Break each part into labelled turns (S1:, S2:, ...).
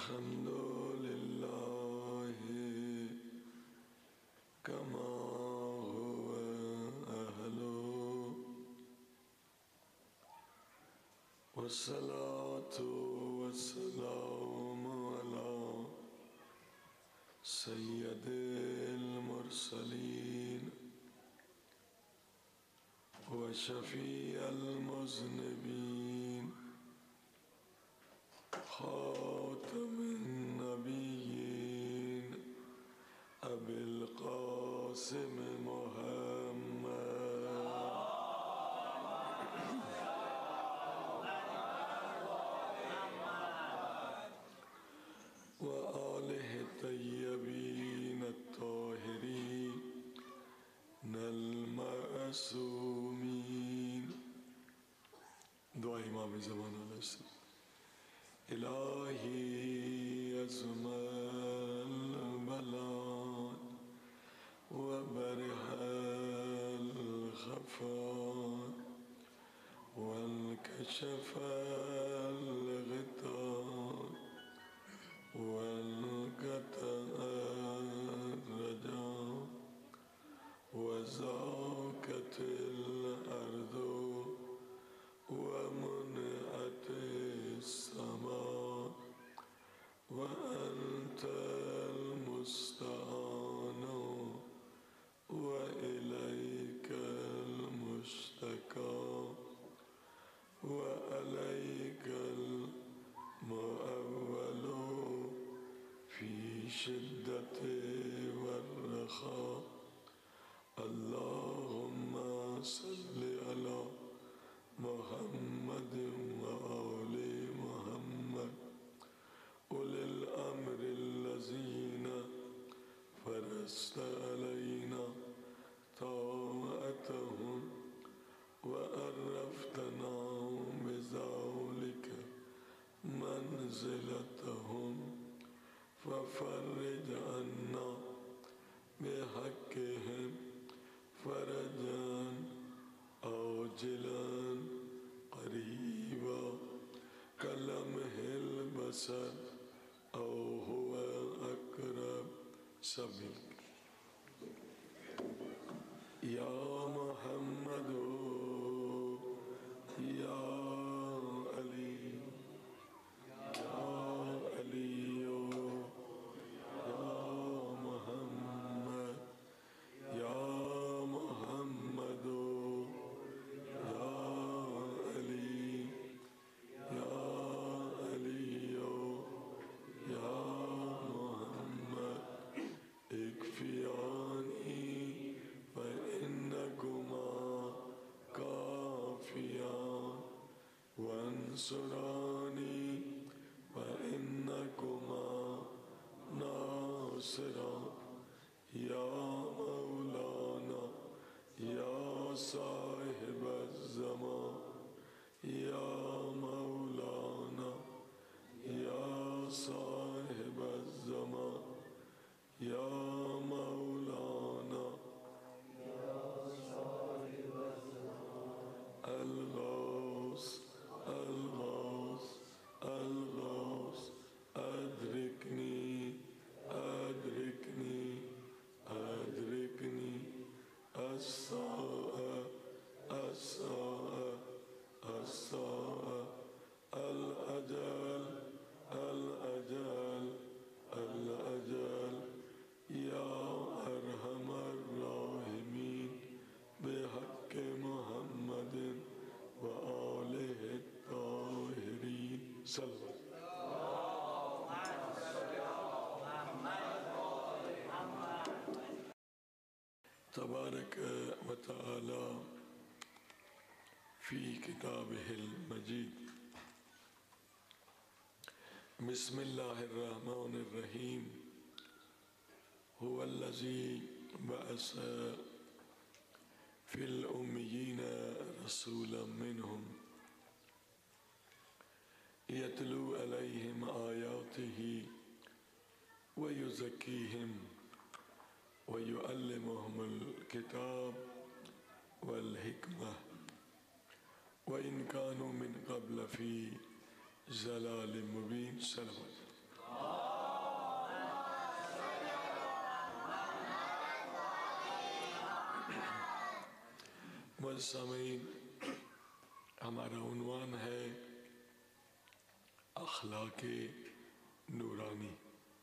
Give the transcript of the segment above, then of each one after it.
S1: الحمد لله كما هو أهله والصلاة والسلام على سيد المرسلين وشفيع المذنبين خاتم النبيين أبي القاسم محمد وآله الطيبين الطاهرين المعصومين. دعا امام زمان علیہ السلام. إلهي أزمل البلاء وبرح الخفاء وانكشف الغطاء وانقطع الرجاء وزاكت الأرض ومنعت السماء وأنت المستعان وإليك المشتكى وعليك المؤول في شدة والرخاء. اللهم صل على محمد وآل محمد أولي الأمر الذين فرضت علينا طاعتهم وعرفتنا بذلك منزلتهم ففرج عنا بحقهم فرجا عاجلا قريبا كلمح البصر أو هو أقرب سبيل. يا محمد يا علي يا علي يا محمد يا محمد يا علي يا علي يا محمد اكفياني فإنكما كافيان وانصراني فإنكما ناصران. يا مولانا يا صاحب الزمان يا مولانا يا صاحب الزمان يا مولانا يا صاحب الزمان. الغوث الغوث الغوث أدركني أدركني أدركني الساعة الساعة الساعة الأجل الأجل الأجل. يا أرحم الراحمين بحق محمد وآله الطاهرين صلى الله عليه وسلم. تبارك وتعالى في كتابه المجيد. بسم الله الرحمن الرحيم. هو الذي بعث في الأميين رسولا منهم يتلو عليهم آياته ويزكيهم ويعلمهم الكتاب والحكمة وإن كانوا من قبل في ضلال مبين. صلوات. सामीन, हमारा उन्वान है अखलाक़े नूरानी।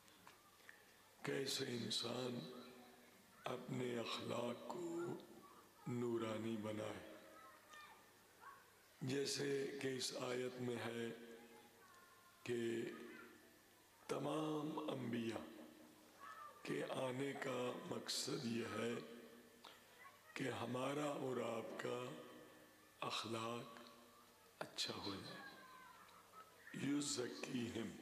S1: कैसे इंसान अपने अखलाक को नूरानी बनाए। जैसे कि इस आयत में है कि तमाम अंबिया के आने का मकसद यह है कि हमारा और आपका अखलाक अच्छा हो जाए। युज़क्कीहिम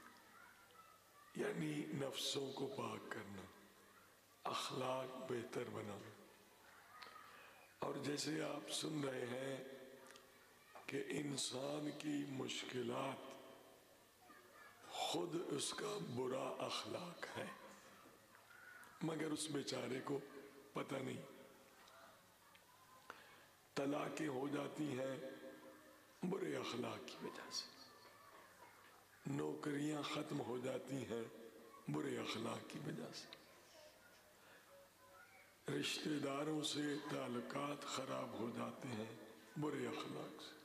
S1: यानी नफ्सों को पाक करना, अखलाक बेहतर बनाना। और जैसे आप सुन रहे हैं कि इंसान की मुश्किलात खुद उसका बुरा अखलाक है, मगर उस बेचारे को पता नहीं। तलाक़ें हो जाती हैं बुरे अखलाक की वजह से, नौकरियां ख़त्म हो जाती हैं बुरे अखलाक की वजह से, रिश्तेदारों से ताल्लुकात ख़राब हो जाते हैं बुरे अखलाक से।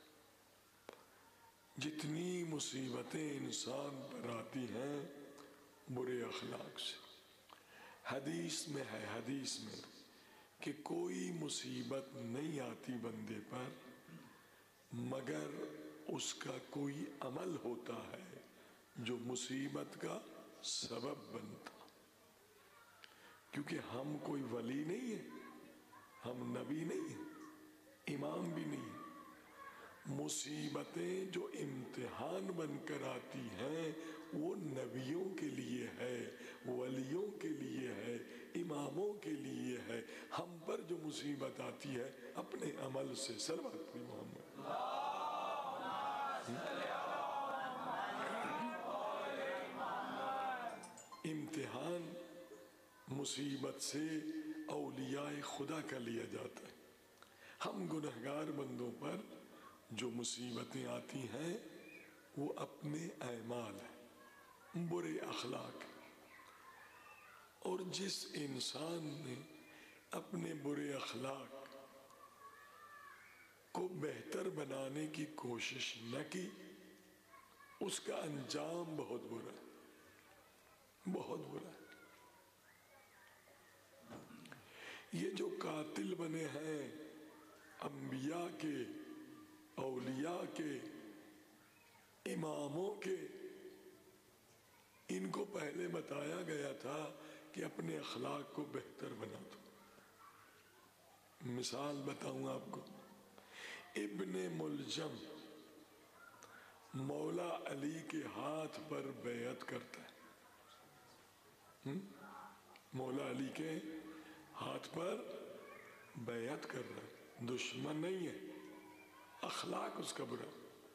S1: जितनी मुसीबतें इंसान पर आती हैं बुरे अखलाक से। हदीस में है, हदीस में कि कोई मुसीबत नहीं आती बंदे पर मगर उसका कोई अमल होता है जो मुसीबत का सबब बनता। क्योंकि हम कोई वली नहीं है, हम नबी नहीं है, इमाम भी नहीं है। मुसीबतें जो इम्तिहान बनकर आती हैं वो नबियों के लिए है, वलियों के लिए है, इमामों के लिए है। हम पर जो मुसीबत आती है अपने अमल से। सल्लल्लाहु अलैहि मोहम्मद। इम्तिहान मुसीबत से औलियाए खुदा का लिया जाता है। हम गुनहगार बंदों पर जो मुसीबतें आती हैं वो अपने ऐमाल है, बुरे अखलाक। और जिस इंसान ने अपने बुरे अखलाक को बेहतर बनाने की कोशिश न की उसका अंजाम बहुत बुरा है, बहुत बुरा है। ये जो कातिल बने हैं अंबिया के, औलिया के, इमामों के, इनको पहले बताया गया था कि अपने अखलाक को बेहतर बना दो। मिसाल बताऊं आपको, इब्ने मुलजम मौला अली के हाथ पर बैअत करता है। मौला अली के हाथ पर बैअत कर रहा है, दुश्मन नहीं है, अखलाक उसका बुरा।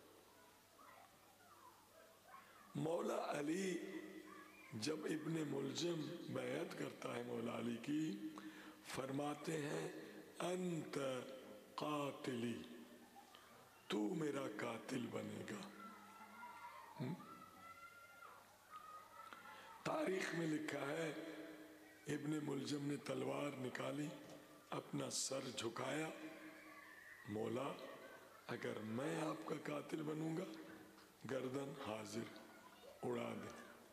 S1: मौला अली जब इब्ने मुलजम बैअत करता है मौला अली की, फरमाते हैं अंत कातिली, तू मेरा कातिल बनेगा। तारीख में लिखा है इब्ने मुलजम ने तलवार निकाली, अपना सर झुकाया, मौला अगर मैं आपका कातिल बनूंगा गर्दन हाजिर, उड़ा दे।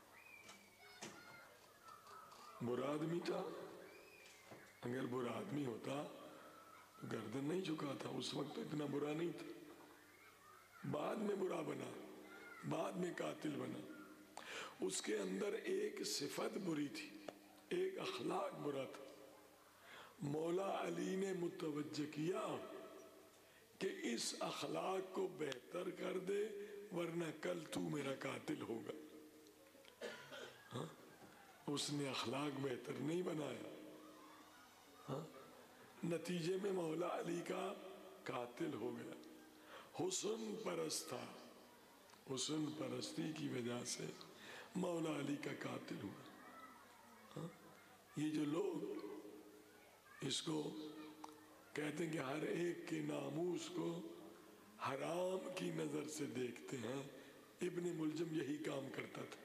S1: बुरा आदमी था, अगर बुरा आदमी होता तो गर्दन नहीं झुकाता, उस वक्त तो इतना बुरा नहीं था। बाद में बुरा बना, बाद में कातिल बना। उसके अंदर एक सिफत बुरी थी, एक अखलाक बुरा था। मौला अली ने मुतवज्जह किया कि इस अखलाक को बेहतर कर दे वरना कल तू मेरा कातिल होगा। हाँ? उसने अखलाक बेहतर नहीं बनाया। हाँ? नतीजे में मौला अली का कातिल हो गया। हुस्न परस्त था, हुस्न परस्ती की वजह से मौला अली का कातिल हुआ। हाँ? ये जो लोग इसको कहते हैं कि हर एक के नामूस को हराम की नजर से देखते हैं, इब्ने मुलजम यही काम करता था।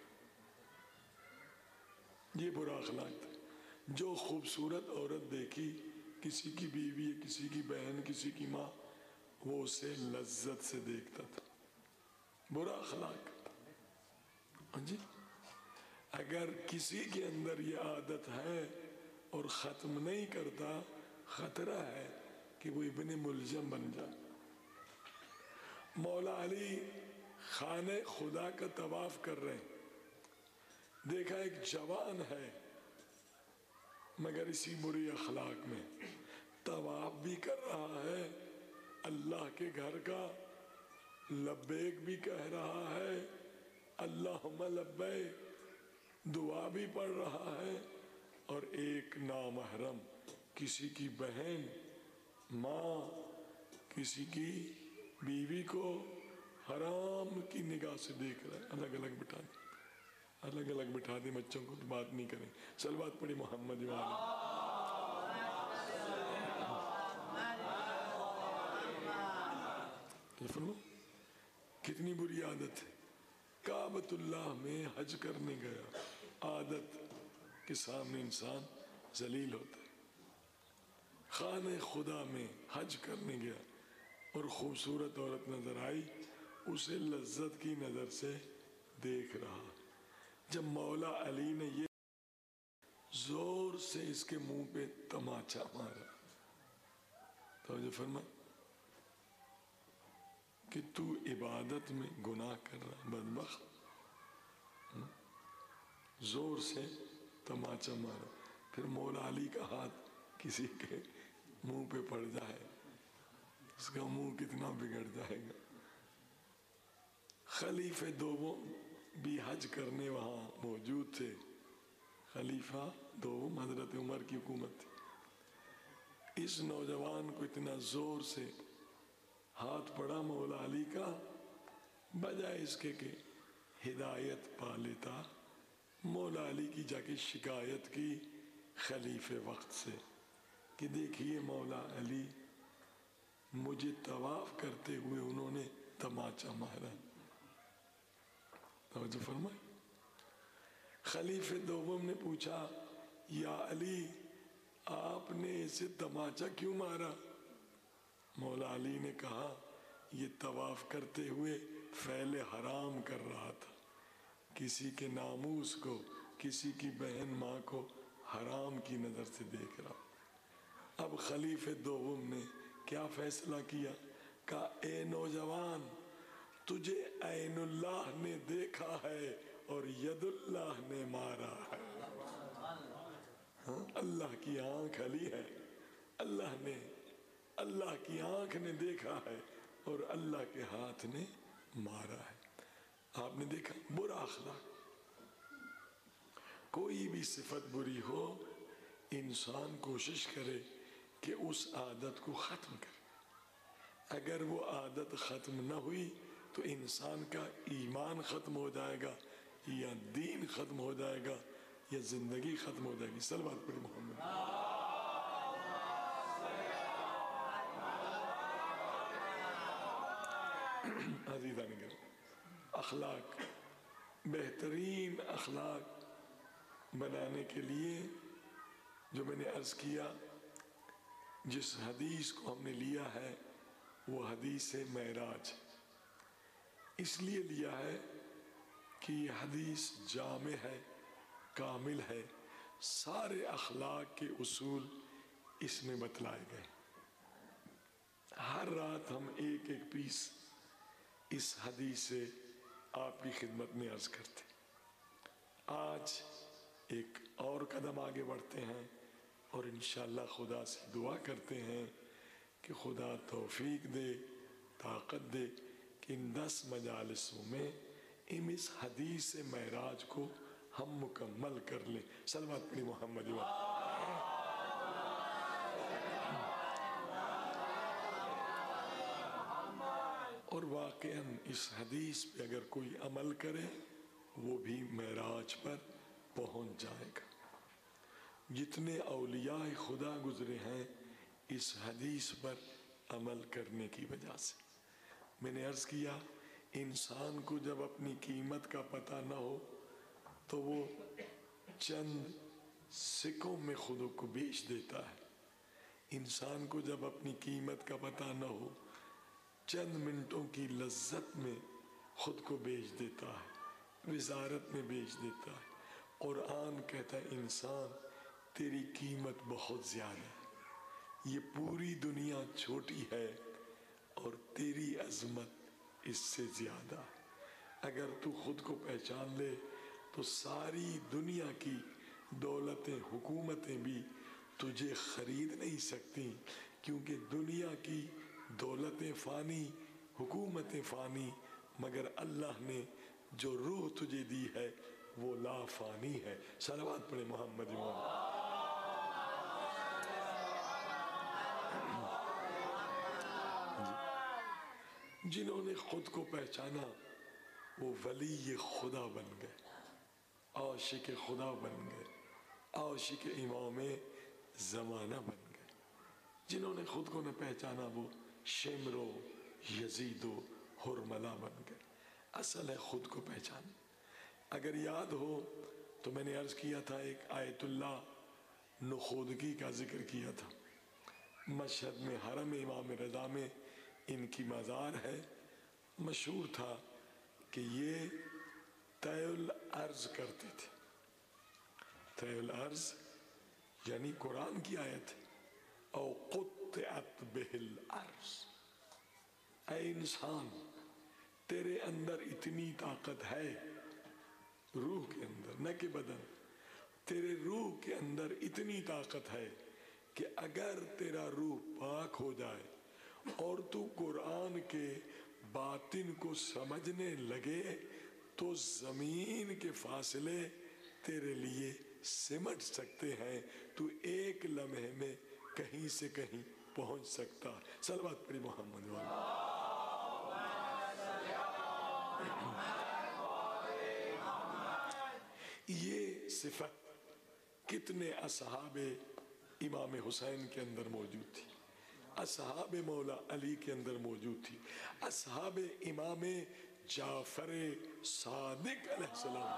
S1: ये बुरा अखलाक था। जो खूबसूरत औरत देखी کسی کی بیوی، کسی کی بہن، کسی کی ماں، وہ اسے لذت سے دیکھتا تھا، برا اخلاق کرتا۔ ہاں جی، اگر کسی کے اندر یہ عادت ہے اور ختم نہیں کرتا، خطرہ ہے کہ وہ ابن ملجم بن جائے۔ مولا علی خانہ خدا کا طواف کر رہے ہیں، دیکھا ایک جوان ہے مگر اسی بری اخلاق میں، طواف بھی کر رہا ہے اللہ کے گھر کا، لبیک بھی کہہ رہا ہے، اللہم لبیک دعا بھی پڑھ رہا ہے، اور ایک نامحرم کسی کی بہن، ماں، کسی کی بیوی کو حرام کی نگاہ سے دیکھ رہا ہے۔ الگ الگ بٹھا دیں، الگ الگ بٹھا دیں، بچوں کو تو بات نہیں کریں۔ صلوات پڑھی محمد والا۔ کتنی بری عادت ہے۔ کعبۃ اللہ میں حج کرنے گیا، عادت کے سامنے انسان ذلیل ہوتا ہے۔ خانہ خدا میں حج کرنے گیا اور خوبصورت عورت نظر آئی، اسے لذت کی نظر سے دیکھ رہا۔ جب مولا علی نے یہ زور سے اس کے منہ پہ تماچا مارا، توجہ فرما کہ تو عبادت میں گناہ کر رہا بدبخت، زور سے تماچا مارا۔ پھر مولا علی کا ہاتھ کسی کے منہ پہ پڑ جائے، اس کا منہ کتنا بگڑ جائے گا۔ خلیفہ دوم بھی حج کرنے وہاں موجود تھے۔ خلیفہ دوم حضرت عمر کی حکومت تھی۔ اس نوجوان کو اتنا زور سے ہاتھ پڑا مولا علی کا، بجائے اس کے کہ ہدایت پا لیتا، مولا علی کی جا کے شکایت کی خلیفہ وقت سے کہ دیکھیے مولا علی، مجھے طواف کرتے ہوئے انہوں نے تماچا مارا۔ توجہ فرمائے۔ خلیفہ دوم نے پوچھا، یا علی، آپ نے اسے تماچا کیوں مارا؟ مولا علی نے کہا، یہ طواف کرتے ہوئے فعل حرام کر رہا تھا، کسی کے ناموس کو، کسی کی بہن ماں کو حرام کی نظر سے دیکھ رہا۔ اب خلیفہ دوم نے کیا فیصلہ کیا؟ کہا، اے نوجوان، تجھے عین اللہ نے دیکھا ہے اور ید اللہ نے مارا ہے۔ اللہ کی آنکھ علی ہے، اللہ کی آنکھ نے دیکھا ہے اور اللہ کے ہاتھ نے مارا ہے۔ آپ نے دیکھا، برا اخلاق، کوئی بھی صفت بری ہو، انسان کوشش کرے کہ اس عادت کو ختم کرے۔ اگر وہ عادت ختم نہ ہوئی تو انسان کا ایمان ختم ہو جائے گا، یا دین ختم ہو جائے گا، یا زندگی ختم ہو جائے گی۔ صلوات پڑھی محمد۔ عزیزان گرامی، اخلاق، بہترین اخلاق بنانے کے لیے جو میں نے عرض کیا، جس حدیث کو ہم نے لیا ہے وہ حدیث معراج۔ اس لیے لیا ہے کہ یہ حدیث جامع ہے، کامل ہے، سارے اخلاق کے اصول اس میں بتلائے گئے۔ ہر رات ہم ایک ایک پیس اس حدیث سے آپ کی خدمت میں عرض کرتے۔ آج ایک اور قدم آگے بڑھتے ہیں اور انشاءاللہ خدا سے دعا کرتے ہیں کہ خدا توفیق دے، طاقت دے کہ ان 10 مجالسوں میں اس حدیث معراج کو ہم مکمل کر لیں۔ صلوات پڑھی محمد و اور واقعاً اس حدیث پہ اگر کوئی عمل کرے وہ بھی معراج پر پہنچ جائے گا۔ جتنے اولیاء خدا گزرے ہیں اس حدیث پر عمل کرنے کی وجہ سے۔ میں نے عرض کیا، انسان کو جب اپنی قیمت کا پتہ نہ ہو تو وہ چند سکوں میں خود کو بیچ دیتا ہے۔ इंसान को जब अपनी कीमत का पता न हो, चंद मिनटों की लज्जत में खुद को बेच देता है, विजारत में बेच देता है। कुरान कहता है इंसान तेरी कीमत बहुत ज्यादा है, ये पूरी दुनिया छोटी है और तेरी अजमत इससे ज्यादा है। अगर तू खुद को पहचान ले तो सारी दुनिया की दौलतें, हुकूमतें भी तुझे खरीद नहीं सकती, क्योंकि दुनिया की दौलतें फानी, हुकूमतें फानी, मगर अल्लाह ने जो रूह तुझे दी है वो लाफानी है। सलवात पढ़े मोहम्मद मोहम्मद। जिन्होंने खुद को पहचाना वो वली खुदा बन गए, आशिक खुदा बन गए, आशिक इमाम ज़माना बन गए। जिन्होंने खुद को न पहचाना वो शिमरो, यजीदो, हुरमला बन गए। असल है खुद को पहचान। अगर याद हो तो मैंने अर्ज किया था, एक आयतुल्लाह नुखोदगी का जिक्र किया था। मशहद में हरम इमाम रज़ा में इनकी मज़ार है। मशहूर था कि ये तयुल अर्ज करते थे। तयुल अर्ज यानी कुरान की आयत, औ कुत्तअत बिहिल अर्ज। ऐ इंसान, तेरे अंदर इतनी ताकत है, रूह के अंदर, न कि बदन, तेरे रूह के अंदर इतनी ताकत है कि अगर तेरा रूह पाक हो जाए और तू कुरान के बातिन को समझने लगे तो जमीन के फासले तेरे लिए सिमट सकते हैं। तू एक लम्हे में कहीं से कहीं पहुंच सकता है। सलवात पढ़ी मोहम्मद वाला। ये सिफत कितने असहाबे इमाम हुसैन के अंदर मौजूद थी, असहाबे मौला अली के अंदर मौजूद थी, असहाबे इमाम जाफर सादिक अलैहिस्सलाम।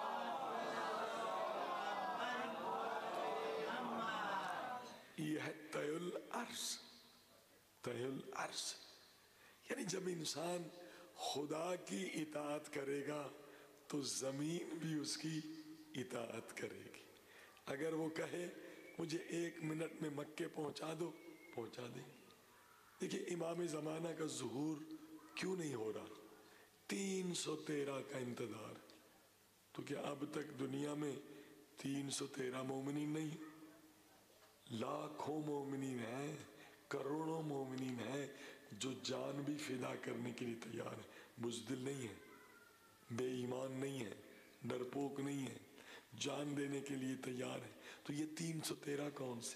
S1: यह है तयुल अर्ज। तयुल अर्ज यानी जब इंसान खुदा की इताअत करेगा तो जमीन भी उसकी इताअत करेगी। अगर वो कहे मुझे 1 मिनट में मक्के पहुंचा दो, पहुंचा दे। देखिए इमाम ज़माना का ज़ुहूर क्यों नहीं हो रहा? 313 का इंतजार। तो क्या अब तक दुनिया में 313 मोमिनीन नहीं? लाखों मोमिनीन हैं, करोड़ों मोमिनीन हैं जो जान भी फिदा करने के लिए तैयार है। बुज़दिल नहीं है, बेईमान नहीं है, डरपोक नहीं है, जान देने के लिए तैयार है। तो ये 313 कौन से?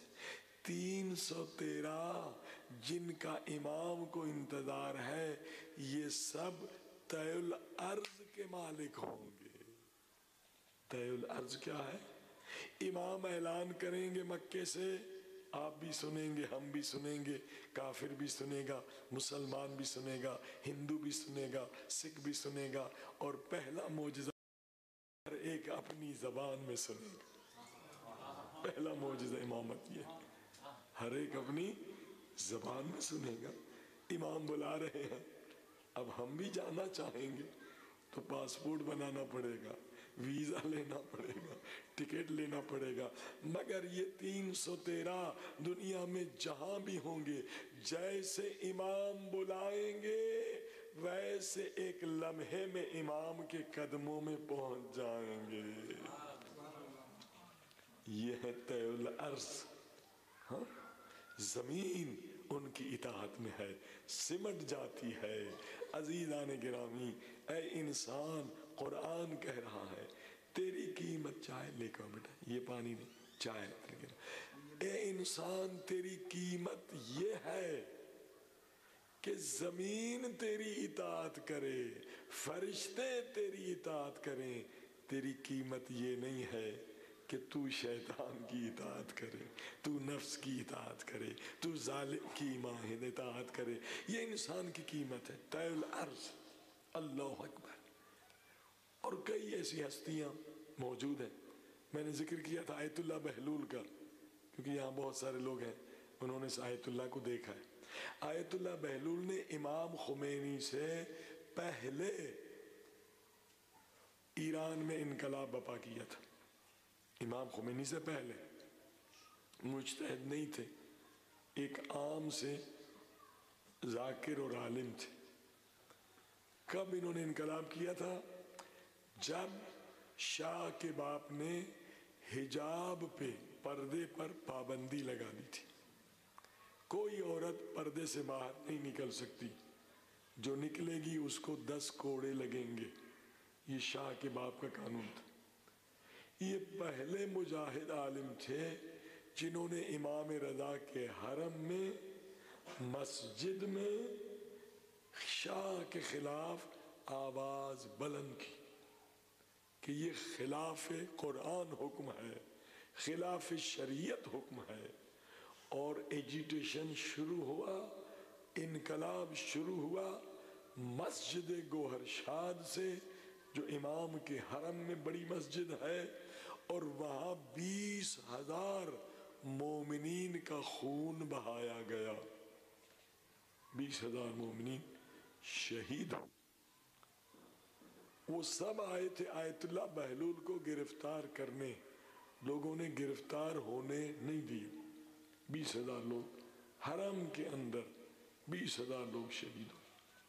S1: 313 जिनका इमाम को इंतजार है, ये सब तयुल अर्ज के मालिक होंगे। तयुल अर्ज क्या है? इमाम ऐलान करेंगे मक्के से, आप भी सुनेंगे, हम भी सुनेंगे, काफिर भी सुनेगा, मुसलमान भी सुनेगा, हिंदू भी सुनेगा, सिख भी सुनेगा, और पहला मौजज़ा हर एक अपनी जबान में सुनेगा। पहला मौजज़ा इमामत ये, हर एक अपनी जबान में सुनेगा। इमाम बुला रहे हैं, अब हम भी जाना चाहेंगे तो पासपोर्ट बनाना पड़ेगा, वीजा लेना पड़ेगा, टिकट लेना पड़ेगा। मगर ये 313 दुनिया में जहां भी होंगे, जैसे इमाम बुलाएंगे वैसे एक लम्हे में इमाम के कदमों में पहुंच जाएंगे। ये है तयुल अर्ज। हाँ, जमीन उनकी इताअत में है, सिमट जाती है। अजीज़ान गिरामी, ऐ इंसान, कुरान कह रहा है तेरी कीमत, चाय लेकर बेटा, ये पानी नहीं, चाय लेकर। ऐ इंसान, तेरी कीमत ये है कि जमीन तेरी इताअत करे, फरिश्ते तेरी इताअत करें। तेरी कीमत ये नहीं है कि तू शैतान की इताअत करे, तू नफ्स की इताअत करे, तू जालिम की इताअत करे। ये इंसान की कीमत है। तयुल अर्ज। अल्लाहु अकबर। और कई ऐसी हस्तियां मौजूद हैं। मैंने जिक्र किया था आयतुल्लाह बहलूल का, क्योंकि यहाँ बहुत सारे लोग हैं, انہوں نے آیت اللہ کو دیکھا ہے. آیت اللہ بہلول نے امام خمینی سے پہلے ایران میں انقلاب برپا کیا تھا. امام خمینی سے پہلے مجتہد نہیں تھے، ایک عام سے ذاکر اور عالم تھے. کب انہوں نے انقلاب کیا تھا؟ جب شاہ کے باپ نے حجاب پہ، پردے پر پابندی لگا دی تھی. کوئی عورت پردے سے باہر نہیں نکل سکتی، جو نکلے گی اس کو 10 کوڑے لگیں گے. یہ شاہ کے باپ کا قانون تھا. یہ پہلے مجاہد عالم تھے جنہوں نے امام رضا کے حرم میں مسجد میں شاہ کے خلاف آواز بلند کی کہ یہ خلاف قرآن حکم ہے، خلاف شریعت حکم ہے. اور ایجیٹیشن شروع ہوا، انقلاب شروع ہوا مسجد گوہر شاد سے، جو امام کے حرم میں بڑی مسجد ہے، اور وہاں 20,000 مومنین کا خون بہایا گیا. 20,000 مومنین شہید. وہ سب آئے تھے آیت اللہ بہلول کو گرفتار کرنے، لوگوں نے گرفتار ہونے نہیں دیے. 20,000 لوگ حرم کے اندر، 20,000 لوگ شہید ہوئے.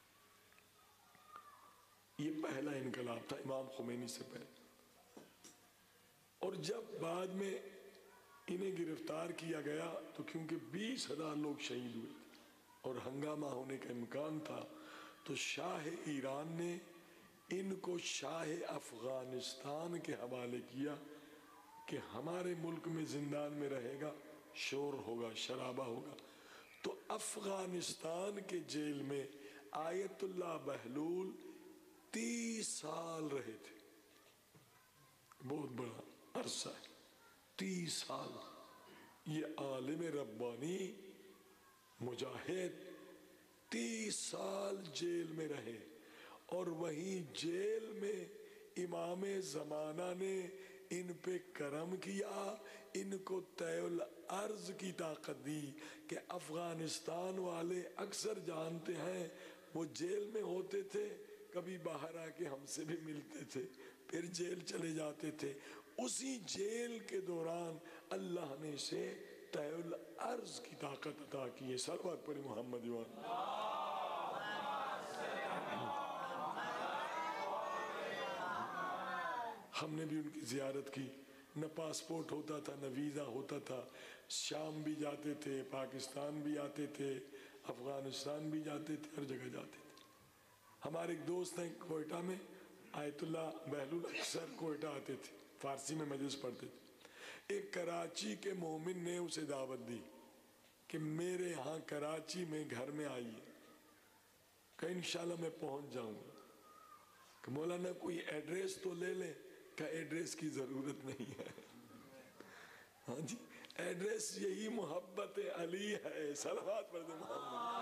S1: یہ پہلا انقلاب تھا امام خمینی سے پہلے. اور جب بعد میں انہیں گرفتار کیا گیا تو کیونکہ 20,000 لوگ شہید ہوئے اور ہنگامہ ہونے کا امکان تھا، تو شاہ ایران نے ان کو شاہ افغانستان کے حوالے کیا کہ ہمارے ملک میں زندان میں رہے گا، شور ہوگا، شرابہ ہوگا. تو افغانستان کے جیل میں آیت اللہ بہلول 30 سال رہے تھے. بہت بڑا عرصہ ہے، 30 سال. یہ عالم ربانی مجاہد 30 سال جیل میں رہے. اور وہیں جیل میں امام زمانہ نے ان پہ کرم کیا، ان کو طے الارض کی طاقت دی کہ افغانستان والے اکثر جانتے ہیں وہ جیل میں ہوتے تھے، کبھی باہر آ کے ہم سے بھی ملتے تھے، پھر جیل چلے جاتے تھے. اسی جیل کے دوران اللہ نے اسے طے الارض کی طاقت عطا کی ہے. صلوات پڑھی محمد وآلہ. ہم نے بھی ان کی زیارت کی. نہ پاسپورٹ ہوتا تھا، نہ ویزا ہوتا تھا. شام بھی جاتے تھے، پاکستان بھی آتے تھے، افغانستان بھی جاتے تھے، ہر جگہ جاتے تھے. ہمارے ایک دوست ہیں کوئٹہ میں، آیت اللہ بہلول اکثر کوئٹہ آتے تھے، فارسی میں مجلس پڑھتے تھے. ایک کراچی کے مومن نے اسے دعوت دی کہ میرے ہاں کراچی میں گھر میں آئیے، کہ انشاءاللہ میں پہنچ جاؤں گا. کہ مولانا کوئی ایڈریس تو لے لیں. کہ ایڈریس کی ضرورت نہیں ہے. ہاں جی، ایڈریس یہی محبت علی ہے. صلوات پڑھ دیں محمد.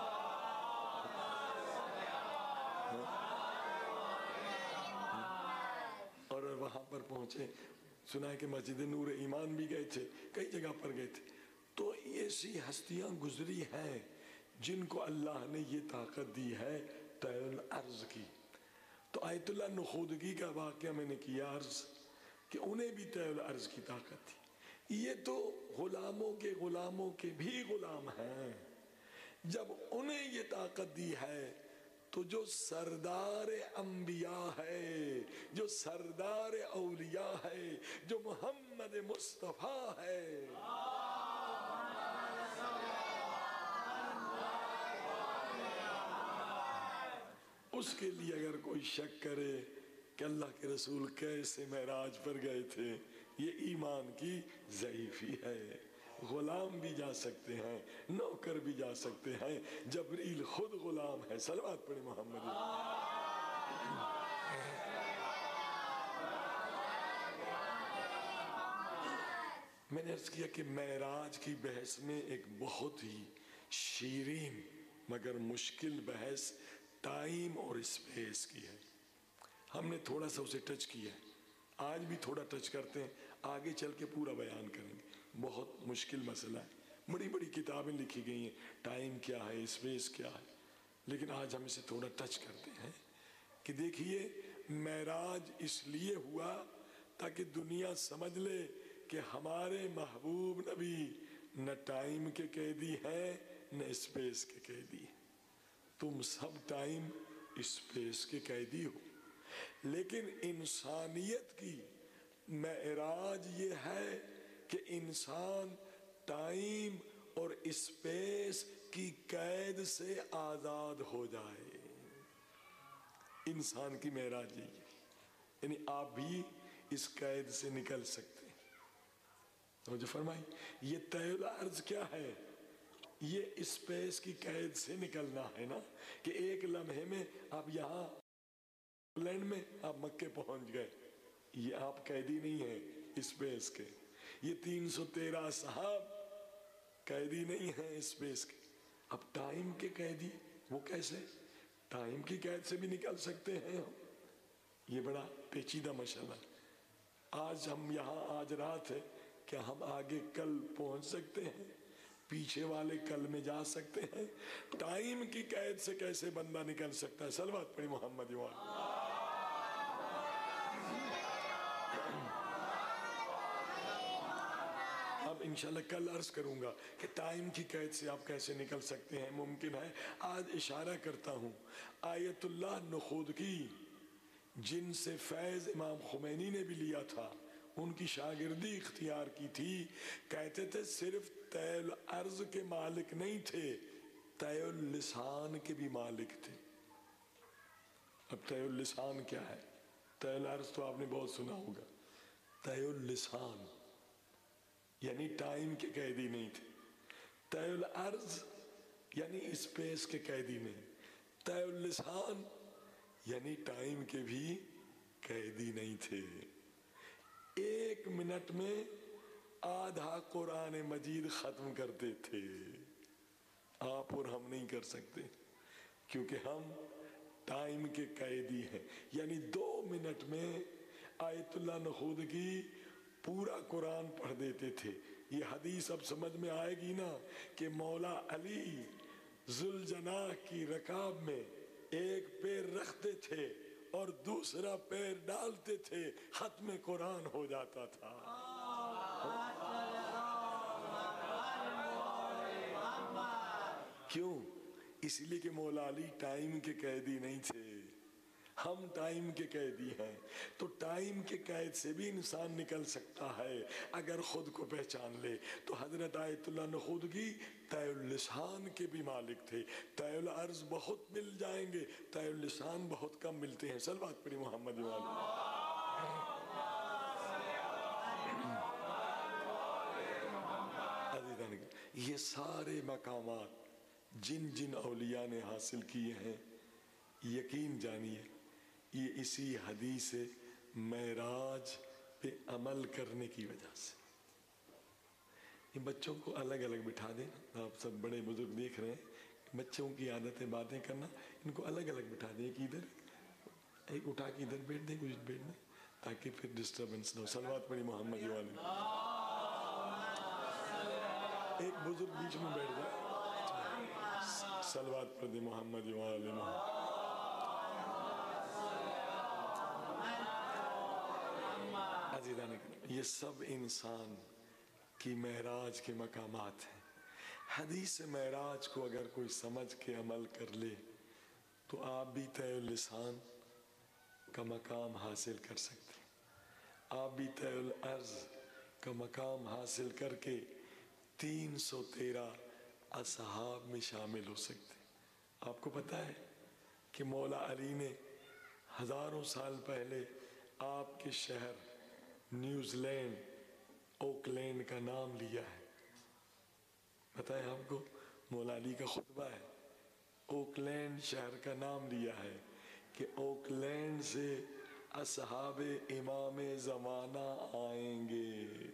S1: اور وہاں پر پہنچے، سنا ہے کہ مسجد نور ایمان بھی گئے تھے، کئی جگہ پر گئے تھے. تو ایسی ہستیاں گزری ہیں جن کو اللہ نے یہ طاقت دی ہے طے الارض کی. تو آیت اللہ نخودگی کا واقعہ میں نے کیا عرض کہ انہیں بھی طے الارض کی طاقت تھی. یہ تو غلاموں کے بھی غلام ہیں. جب انہیں یہ طاقت دی ہے تو جو سردار انبیاء ہے، جو سردار اولیاء ہے، جو محمد مصطفیٰ ہے، اس کے لیے اگر کوئی شک کرے کہ اللہ کے رسول کیسے معراج پر گئے تھے، یہ ایمان کی ضعیفی ہے. غلام بھی جا سکتے ہیں، نوکر بھی جا سکتے ہیں، جبریل خود غلام ہے. صلوات پڑھیں محمد. میں نے عرض کیا کہ معراج کی بحث میں ایک بہت ہی شیرین مگر مشکل بحث ٹائم اور اسپیس کی ہے. ہم نے تھوڑا سا اسے ٹچ کیا ہے، آج بھی تھوڑا ٹچ کرتے ہیں، آگے چل کے پورا بیان کریں گے. بہت مشکل مسئلہ ہے. बड़ी बड़ी किताबें लिखी गई हैं, टाइम क्या है, स्पेस क्या है, लेकिन आज हम इसे थोड़ा टच करते हैं कि देखिए मेराज इसलिए हुआ ताकि दुनिया समझ ले कि हमारे महबूब नबी न टाइम के कैदी हैं न स्पेस के कैदी हैं। तुम सब टाइम स्पेस के कैदी हो, लेकिन इंसानियत की मेराज ये है कि इंसान टाइम और स्पेस की कैद से आजाद हो जाए। इंसान की मेराज यही है, यानी आप भी इस कैद से निकल सकते हैं। तो जो फरमाई ये तयल अर्ज क्या है, ये स्पेस की कैद से निकलना है ना, कि एक लम्हे में आप यहाँ लैंड में आप मक्के पहुंच गए, ये आप कैदी नहीं है स्पेस के। ये 313 साहब कैदी नहीं है स्पेस के। अब टाइम के कैदी वो कैसे, टाइम की कैद से भी निकल सकते हैं हम, ये बड़ा पेचीदा मसला। आज हम यहाँ आज रात है, क्या हम आगे कल पहुंच सकते हैं, पीछे वाले कल में जा सकते हैं? टाइम की कैद से कैसे बंदा निकल सकता है? सलवात पढ़ी मोहम्मद वाली। अब इंशाल्लाह कल अर्ज करूंगा कि टाइम की कैद से आप कैसे निकल सकते हैं, मुमकिन है। आज इशारा करता हूं आयतुल्लाह नुखूद की, जिनसे फैज इमाम खुमैनी ने भी लिया था, उनकी शागिर्दी इख्तियार की थी। कहते थे सिर्फ तैल अर्ज के मालिक नहीं थे, तैल लिसान के भी मालिक थे। अब तैल लिसान क्या है? तैल अर्ज तो आपने बहुत सुना होगा, तैल लिसान यानी टाइम के कैदी नहीं थे। तैल अर्ज यानी स्पेस के कैदी नहीं। तैल लिसान यानी टाइम के भी कैदी नहीं थे। 1 मिनट में आधा कुरान मजीद खत्म करते थे, आप और हम नहीं कर सकते, क्योंकि हम टाइम के कैदी हैं। यानी 2 मिनट में आयतुल्लाह नखूद की पूरा कुरान पढ़ देते थे। ये हदीस अब समझ में आएगी ना कि मौला अली जुलजनाह की रकाब में एक पैर रखते थे और दूसरा पैर डालते थे, खत्म कुरान हो जाता था। क्यों? इसलिए कि मौला अली टाइम के कैदी नहीं थे, हम टाइम के कैदी हैं। तो टाइम के कैद से भी इंसान निकल सकता है अगर खुद को पहचान ले। तो हजरत आयतुल्लाह नखूद की तैल लिसान के भी मालिक थे। तैल अर्ज बहुत मिल जाएंगे, तैल लिसान बहुत कम मिलते हैं। सलवात पढ़ी मोहम्मद वाली। ये सारे मकामात जिन जिन औलिया ने हासिल किए हैं, यकीन जानिए ये इसी हदीस मेराज पे अमल करने की वजह से। ये बच्चों को अलग अलग बिठा दें, आप सब बड़े बुजुर्ग देख रहे हैं, बच्चों की आदत है बातें करना, इनको अलग अलग बिठा दें, एक इधर एक उठा के इधर बैठ दें, कुछ बैठ दें, ताकि फिर डिस्टर्बेंस ना हो। सलवात पढ़ी मोहम्मद वाली। एक बुजुर्ग बीच में बैठ जाए, सलवात पढ़ दे मोहम्मद वाली। ये सब इंसान की मेराज के मकामात हैं। हदीस मेराज को अगर कोई समझ के अमल कर ले तो आप भी तैल लिसान का मकाम हासिल कर सकते हैं। आप भी तैल अर्ज का मकाम हासिल करके 313 असहाब में शामिल हो सकते हैं। आपको पता है कि मौला अली ने हजारों साल पहले आपके शहर न्यूजीलैंड ओकलैंड का नाम लिया है। पता है आपको, मौला अली का खुतबा है, ओकलैंड शहर का नाम लिया है कि ओकलैंड से असहाबे इमाम ज़माना आएंगे।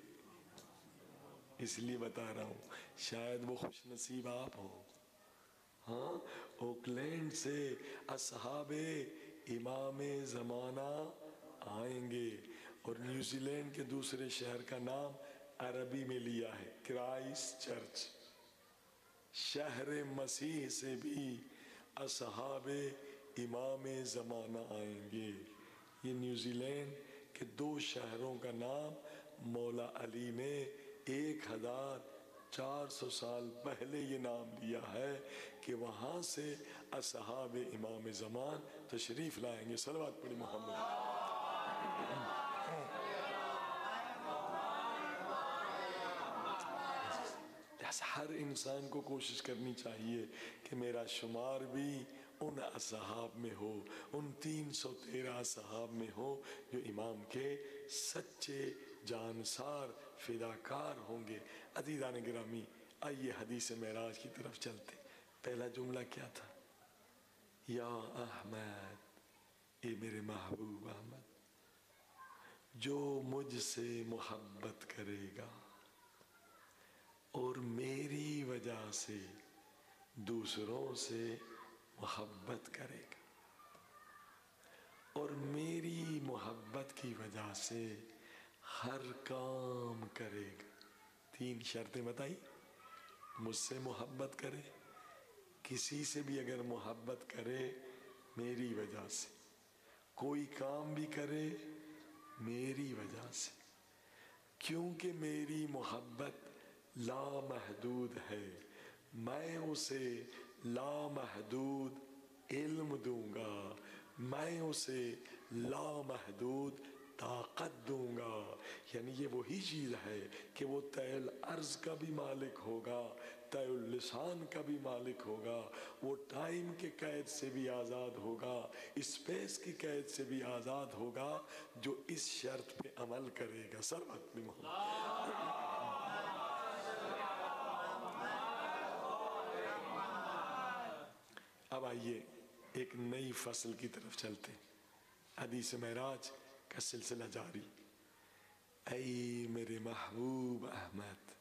S1: इसलिए बता रहा हूँ, शायद वो खुश नसीब आप हो। हाँ, ओकलैंड से असहाबे इमाम ज़माना आएंगे। और न्यूजीलैंड के दूसरे शहर का नाम अरबी में लिया है क्राइस्ट चर्च। شہر مسیح سے بھی اصحاب امام زمانہ آئیں گے. یہ نیوزی لینڈ کے 2 شہروں کا نام مولا علی نے 1400 سال پہلے یہ نام لیا ہے کہ وہاں سے اصحاب امام زمان تشریف لائیں گے. صلوات پڑھی محمد. ہر انسان کو کوشش کرنی چاہیے کہ میرا شمار بھی ان اصحاب میں ہو، ان 313 اصحاب میں ہو جو امام کے سچے جانسار فداکار ہوں گے. عزیزان گرامی، آئیے حدیث معراج کی طرف چلتے. پہلا جملہ کیا تھا؟ یا احمد، اے میرے محبوب احمد، جو مجھ سے محبت کرے گا اور میری وجہ سے دوسروں سے محبت کرے گا اور میری محبت کی وجہ سے ہر کام کرے گا. 3 شرطیں بتائی. مجھ سے محبت کرے، کسی سے بھی اگر محبت کرے میری وجہ سے، کوئی کام بھی کرے میری وجہ سے، کیونکہ میری محبت لامحدود ہے. میں اسے لامحدود علم دوں گا، میں اسے لامحدود طاقت دوں گا. یعنی یہ وہی چیز ہے کہ وہ طی الارض کا بھی مالک ہوگا، طی اللسان کا بھی مالک ہوگا، وہ ٹائم کے قید سے بھی آزاد ہوگا، اسپیس کی قید سے بھی آزاد ہوگا، جو اس شرط پہ عمل کرے گا. سربت میں محمد. اب آئیے ایک نئی فصل کی طرف چلتے. حدیث معراج کا سلسلہ جاری. اے میرے محبوب احمد،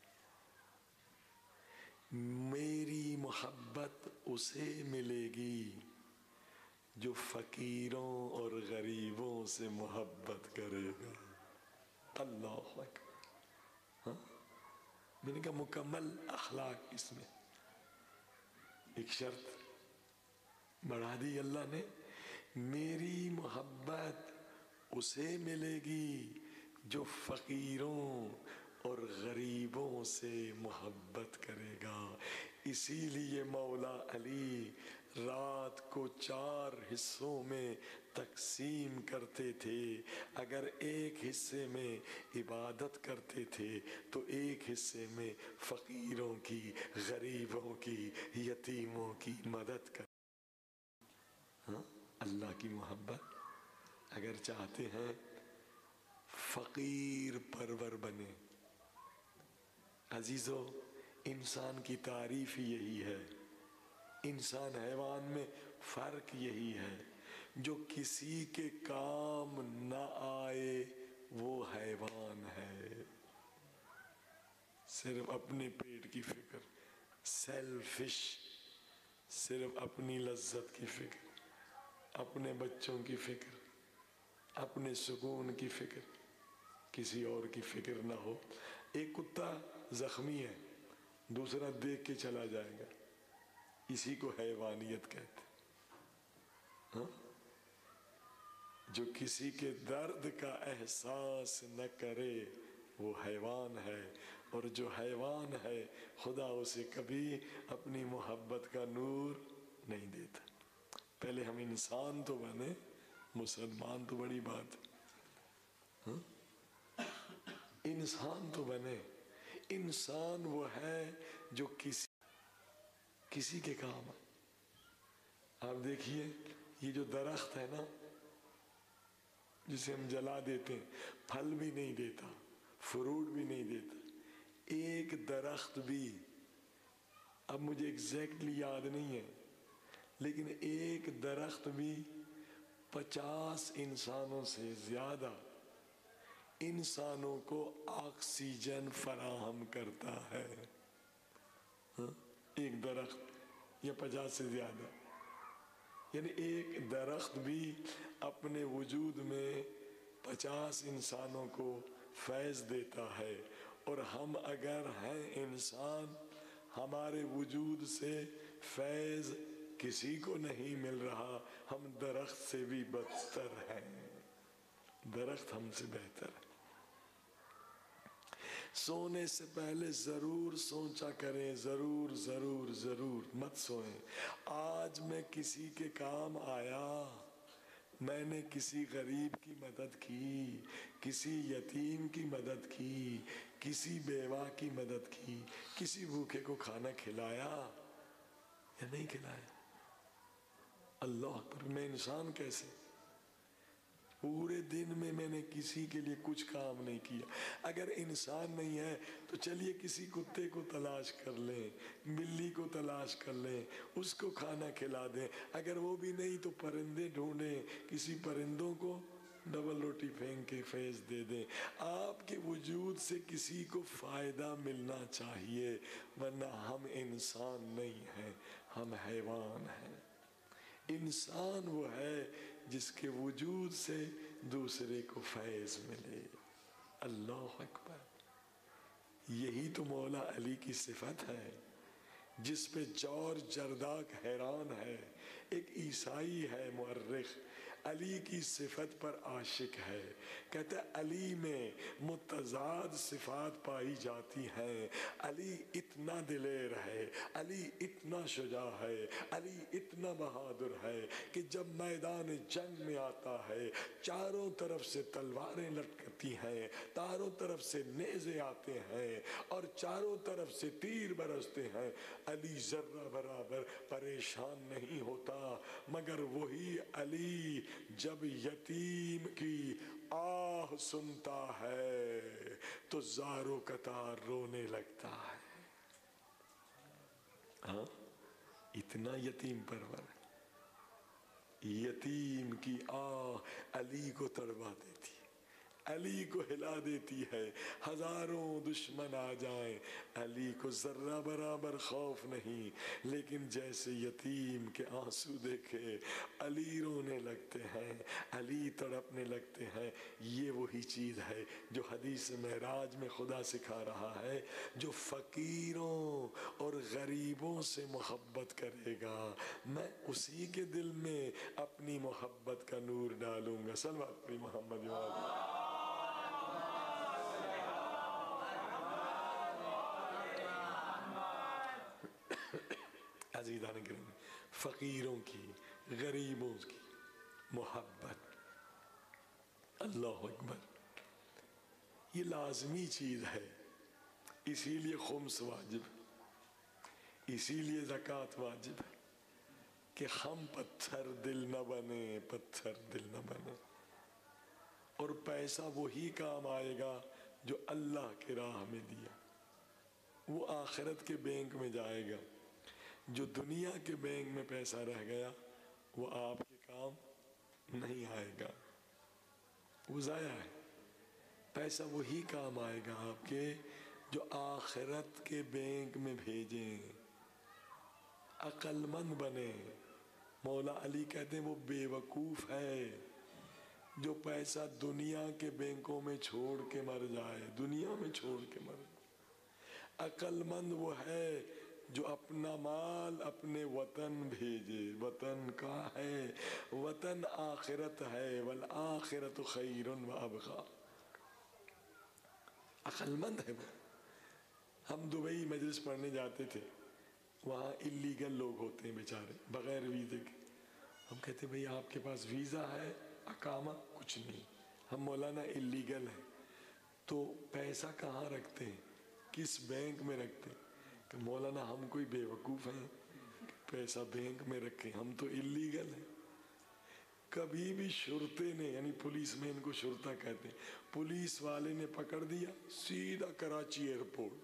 S1: میری محبت اسے ملے گی جو فقیروں اور غریبوں سے محبت کرے گا. اللہ اکبر. میں نے کہا مکمل اخلاق اس میں. ایک شرط بڑھا دی اللہ نے، میری محبت اسے ملے گی جو فقیروں اور غریبوں سے محبت کرے گا. اسی لیے مولا علی رات کو 4 حصوں میں تقسیم کرتے تھے. اگر ایک حصے میں عبادت کرتے تھے تو ایک حصے میں فقیروں کی، غریبوں کی، یتیموں کی مدد کرتے. اللہ کی محبت اگر چاہتے ہیں فقیر پرور بنے. عزیزو، انسان کی تعریف یہی ہے، انسان حیوان میں فرق یہی ہے، جو کسی کے کام نہ آئے وہ حیوان ہے. صرف اپنے پیٹ کی فکر، سیلفش، صرف اپنی لذت کی فکر، اپنے بچوں کی فکر، اپنے سکون کی فکر، کسی اور کی فکر نہ ہو. ایک کتا زخمی ہے، دوسرا دیکھ کے چلا جائے گا، اسی کو حیوانیت کہتے. جو کسی کے درد کا احساس نہ کرے وہ حیوان ہے، اور جو حیوان ہے خدا اسے کبھی اپنی محبت کا نور نہیں دیتا. پہلے ہم انسان تو بنے، مسلمان تو بڑی بات. انسان تو بنے. انسان وہ ہے جو کسی کے کام. آپ دیکھیے یہ جو درخت ہے نا جسے ہم جلا دیتے ہیں، پھل بھی نہیں دیتا، فروٹ بھی نہیں دیتا. ایک درخت بھی، اب مجھے ایگزیکٹلی یاد نہیں ہے، لیکن ایک درخت بھی 50 انسانوں سے زیادہ انسانوں کو آکسیجن فراہم کرتا ہے. ایک درخت یا 50 سے زیادہ، یعنی ایک درخت بھی اپنے وجود میں 50 انسانوں کو فیض دیتا ہے. اور ہم اگر ہیں انسان، ہمارے وجود سے فیض کسی کو نہیں مل رہا، ہم درخت سے بھی بدتر ہیں، درخت ہم سے بہتر ہے۔ سونے سے پہلے ضرور سوچا کریں، ضرور ضرور ضرور مت سوئیں۔ آج میں کسی کے کام آیا، میں نے کسی غریب کی مدد کی، کسی یتیم کی مدد کی، کسی بیوہ کی مدد کی، کسی بھوکے کو کھانا کھلایا یا نہیں کھلایا؟ اللہ اکبر، میں انسان کیسے؟ پورے دن میں نے کسی کے لیے کچھ کام نہیں کیا۔ اگر انسان نہیں ہے تو چلیے کسی کتے کو تلاش کر لیں، بلی کو تلاش کر لیں، اس کو کھانا کھلا دیں۔ اگر وہ بھی نہیں تو پرندے ڈھونڈیں، کسی پرندوں کو ڈبل روٹی پھینک کے فیض دے دیں۔ آپ کے وجود سے کسی کو فائدہ ملنا چاہیے، ورنہ ہم انسان نہیں ہیں، ہم حیوان ہیں۔ انسان وہ ہے جس کے وجود سے دوسرے کو فیض ملے۔ اللہ اکبر، یہی تو مولا علی کی صفت ہے، جس پہ جارج جرداق حیران ہے۔ ایک عیسائی ہے مورخ، علی کی صفت پر عاشق ہے، کہتا ہے علی میں متضاد صفات پائی جاتی ہیں۔ علی اتنا دلیر ہے، علی اتنا شجاع ہے، علی اتنا بہادر ہے کہ جب میدان جنگ میں آتا ہے چاروں طرف سے تلواریں لٹکتی ہیں، چاروں طرف سے نیزے آتے ہیں اور چاروں طرف سے تیر برستے ہیں، علی ذرہ برابر پریشان نہیں ہوتا۔ مگر وہی علی جب یتیم کی آہ سنتا ہے تو زار و قطار رونے لگتا ہے۔ ہاں، اتنا یتیم پرور، یتیم کی آہ علی کو تڑپا دیتی، علی کو ہلا دیتی ہے۔ ہزاروں دشمن آ جائیں علی کو ذرہ برابر خوف نہیں، لیکن جیسے یتیم کے آنسو دیکھے علی رونے لگتے ہیں، علی تڑپنے لگتے ہیں۔ یہ وہی چیز ہے جو حدیث معراج میں خدا سکھا رہا ہے، جو فقیروں اور غریبوں سے محبت کرے گا میں اسی کے دل میں اپنی محبت کا نور ڈالوں گا۔ صلوات پڑھی محمد وآلہ۔ عزیزان گرامی، فقیروں کی، غریبوں کی محبت، اللہ اکبر، یہ لازمی چیز ہے۔ اسی لیے خمس واجب ہے، اسی لیے زکوٰۃ واجب ہے کہ ہم پتھر دل نہ بنے، پتھر دل نہ بنے۔ اور پیسہ وہی کام آئے گا جو اللہ کی راہ میں دیا، وہ آخرت کے بینک میں جائے گا۔ جو دنیا کے بینک میں پیسہ رہ گیا وہ آپ کے کام نہیں آئے گا، وہ ضائع ہے۔ پیسہ وہی کام آئے گا آپ کے جو آخرت کے بینک میں بھیجیں۔ عقل مند بنے۔ مولا علی کہتے ہیں وہ بے وقوف ہے جو پیسہ دنیا کے بینکوں میں چھوڑ کے مر جائے، دنیا میں چھوڑ کے مر جائے۔ عقل مند وہ ہے جو اپنا مال اپنے وطن بھیجے۔ وطن کا ہے، وطن آخرت ہے، والآخرت خیر وابقیٰ۔ عقل مند ہے وہ۔ ہم دبئی مجلس پڑھنے جاتے تھے، وہاں اللیگل لوگ ہوتے ہیں بیچارے، بغیر ویزے کے۔ ہم کہتے بھئی آپ کے پاس ویزا ہے، اقامہ؟ کچھ نہیں، ہم مولانا اللیگل ہیں۔ تو پیسہ کہاں رکھتے ہیں، کس بینک میں رکھتے ہیں؟ کہ مولانا ہم کوئی بے وقوف ہیں پیسہ بینک میں رکھیں، ہم تو اللیگل ہیں۔ کبھی بھی شرطے نے، یعنی پولیس مین کو شرطہ کہتے ہیں، پولیس والے نے پکڑ دیا سیدھا کراچی ایئرپورٹ۔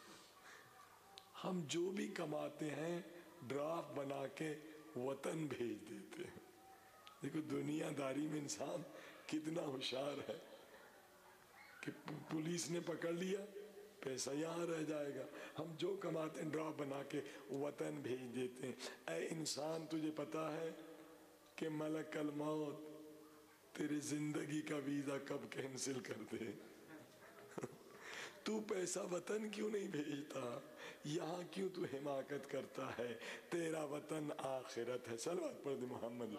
S1: ہم جو بھی کماتے ہیں ڈرافٹ بنا کے وطن بھیج دیتے ہیں۔ دیکھو دنیا داری میں انسان کتنا ہوشیار ہے کہ پولیس نے پکڑ لیا، پیسہ یہاں رہ جائے گا، ہم جو کماتے ہیں ڈرافٹ بنا کے وطن بھیج دیتے ہیں۔ اے انسان، تجھے پتا ہے کہ ملک الموت تیرے زندگی کا ویزا کب کینسل کر دے؟ تو پیسہ وطن کیوں نہیں بھیجتا؟ یہاں کیوں تو حماقت کرتا ہے؟ تیرا وطن آخرت ہے۔ صلوات پڑھ دے محمد۔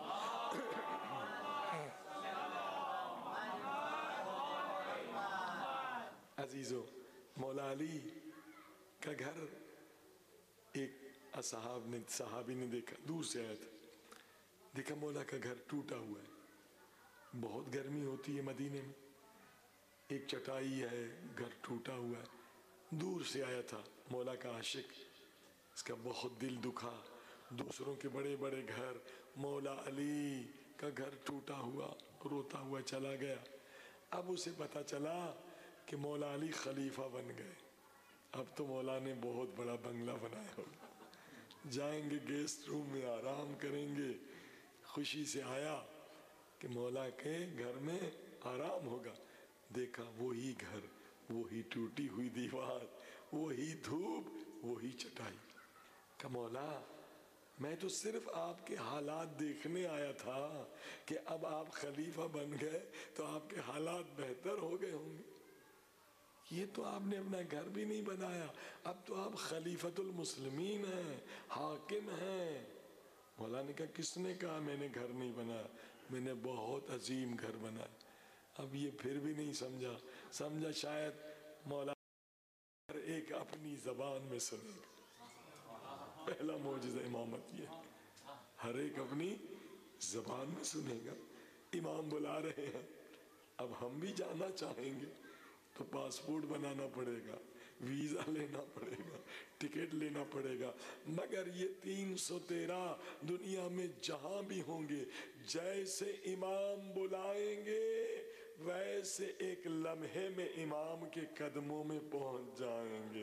S1: عزیزو، مولا علی کا گھر ایک صحابی نے دیکھا، دور سے آیا تھا، دیکھا مولا کا گھر ٹوٹا ہوا ہے، بہت گرمی ہوتی ہے مدینے میں، ایک چٹائی ہے، گھر ٹوٹا ہوا ہے، دور سے آیا تھا مولا کا عاشق، اس کا بہت دل دکھا، دوسروں کے بڑے بڑے گھر، مولا علی کا گھر ٹوٹا ہوا، روتا ہوا چلا گیا۔ اب اسے پتا چلا کہ مولا علی خلیفہ بن گئے، اب تو مولا نے بہت بڑا بنگلہ بنایا ہوگا، جائیں گے گیسٹ روم میں آرام کریں گے۔ خوشی سے آیا کہ مولا کے گھر میں آرام ہوگا، دیکھا وہی گھر، وہی ٹوٹی ہوئی دیوار، وہی دھوپ، وہی چٹائی۔ کہ مولا میں تو صرف آپ کے حالات دیکھنے آیا تھا کہ اب آپ خلیفہ بن گئے تو آپ کے حالات بہتر ہو گئے ہوں گے، یہ تو آپ نے اپنا گھر بھی نہیں بنایا، اب تو آپ خلیفۃ المسلمین ہیں، حاکم ہیں۔ مولا نے کہا کس نے کہا میں نے گھر نہیں بنایا؟ میں نے بہت عظیم گھر بنایا۔ اب یہ پھر بھی نہیں سمجھا شاید مولا ہر ایک اپنی زبان میں سنے گا۔ پہلا معجزہ امامت یہ ہے، ہر ایک اپنی زبان میں سنے گا۔ امام بلا رہے ہیں، اب ہم بھی جانا چاہیں گے تو پاسپورٹ بنانا پڑے گا، ویزا لینا پڑے گا، ٹکٹ لینا پڑے گا، مگر یہ 313 دنیا میں جہاں بھی ہوں گے، جیسے امام بلائیں گے ویسے ایک لمحے میں امام کے قدموں میں پہنچ جائیں گے۔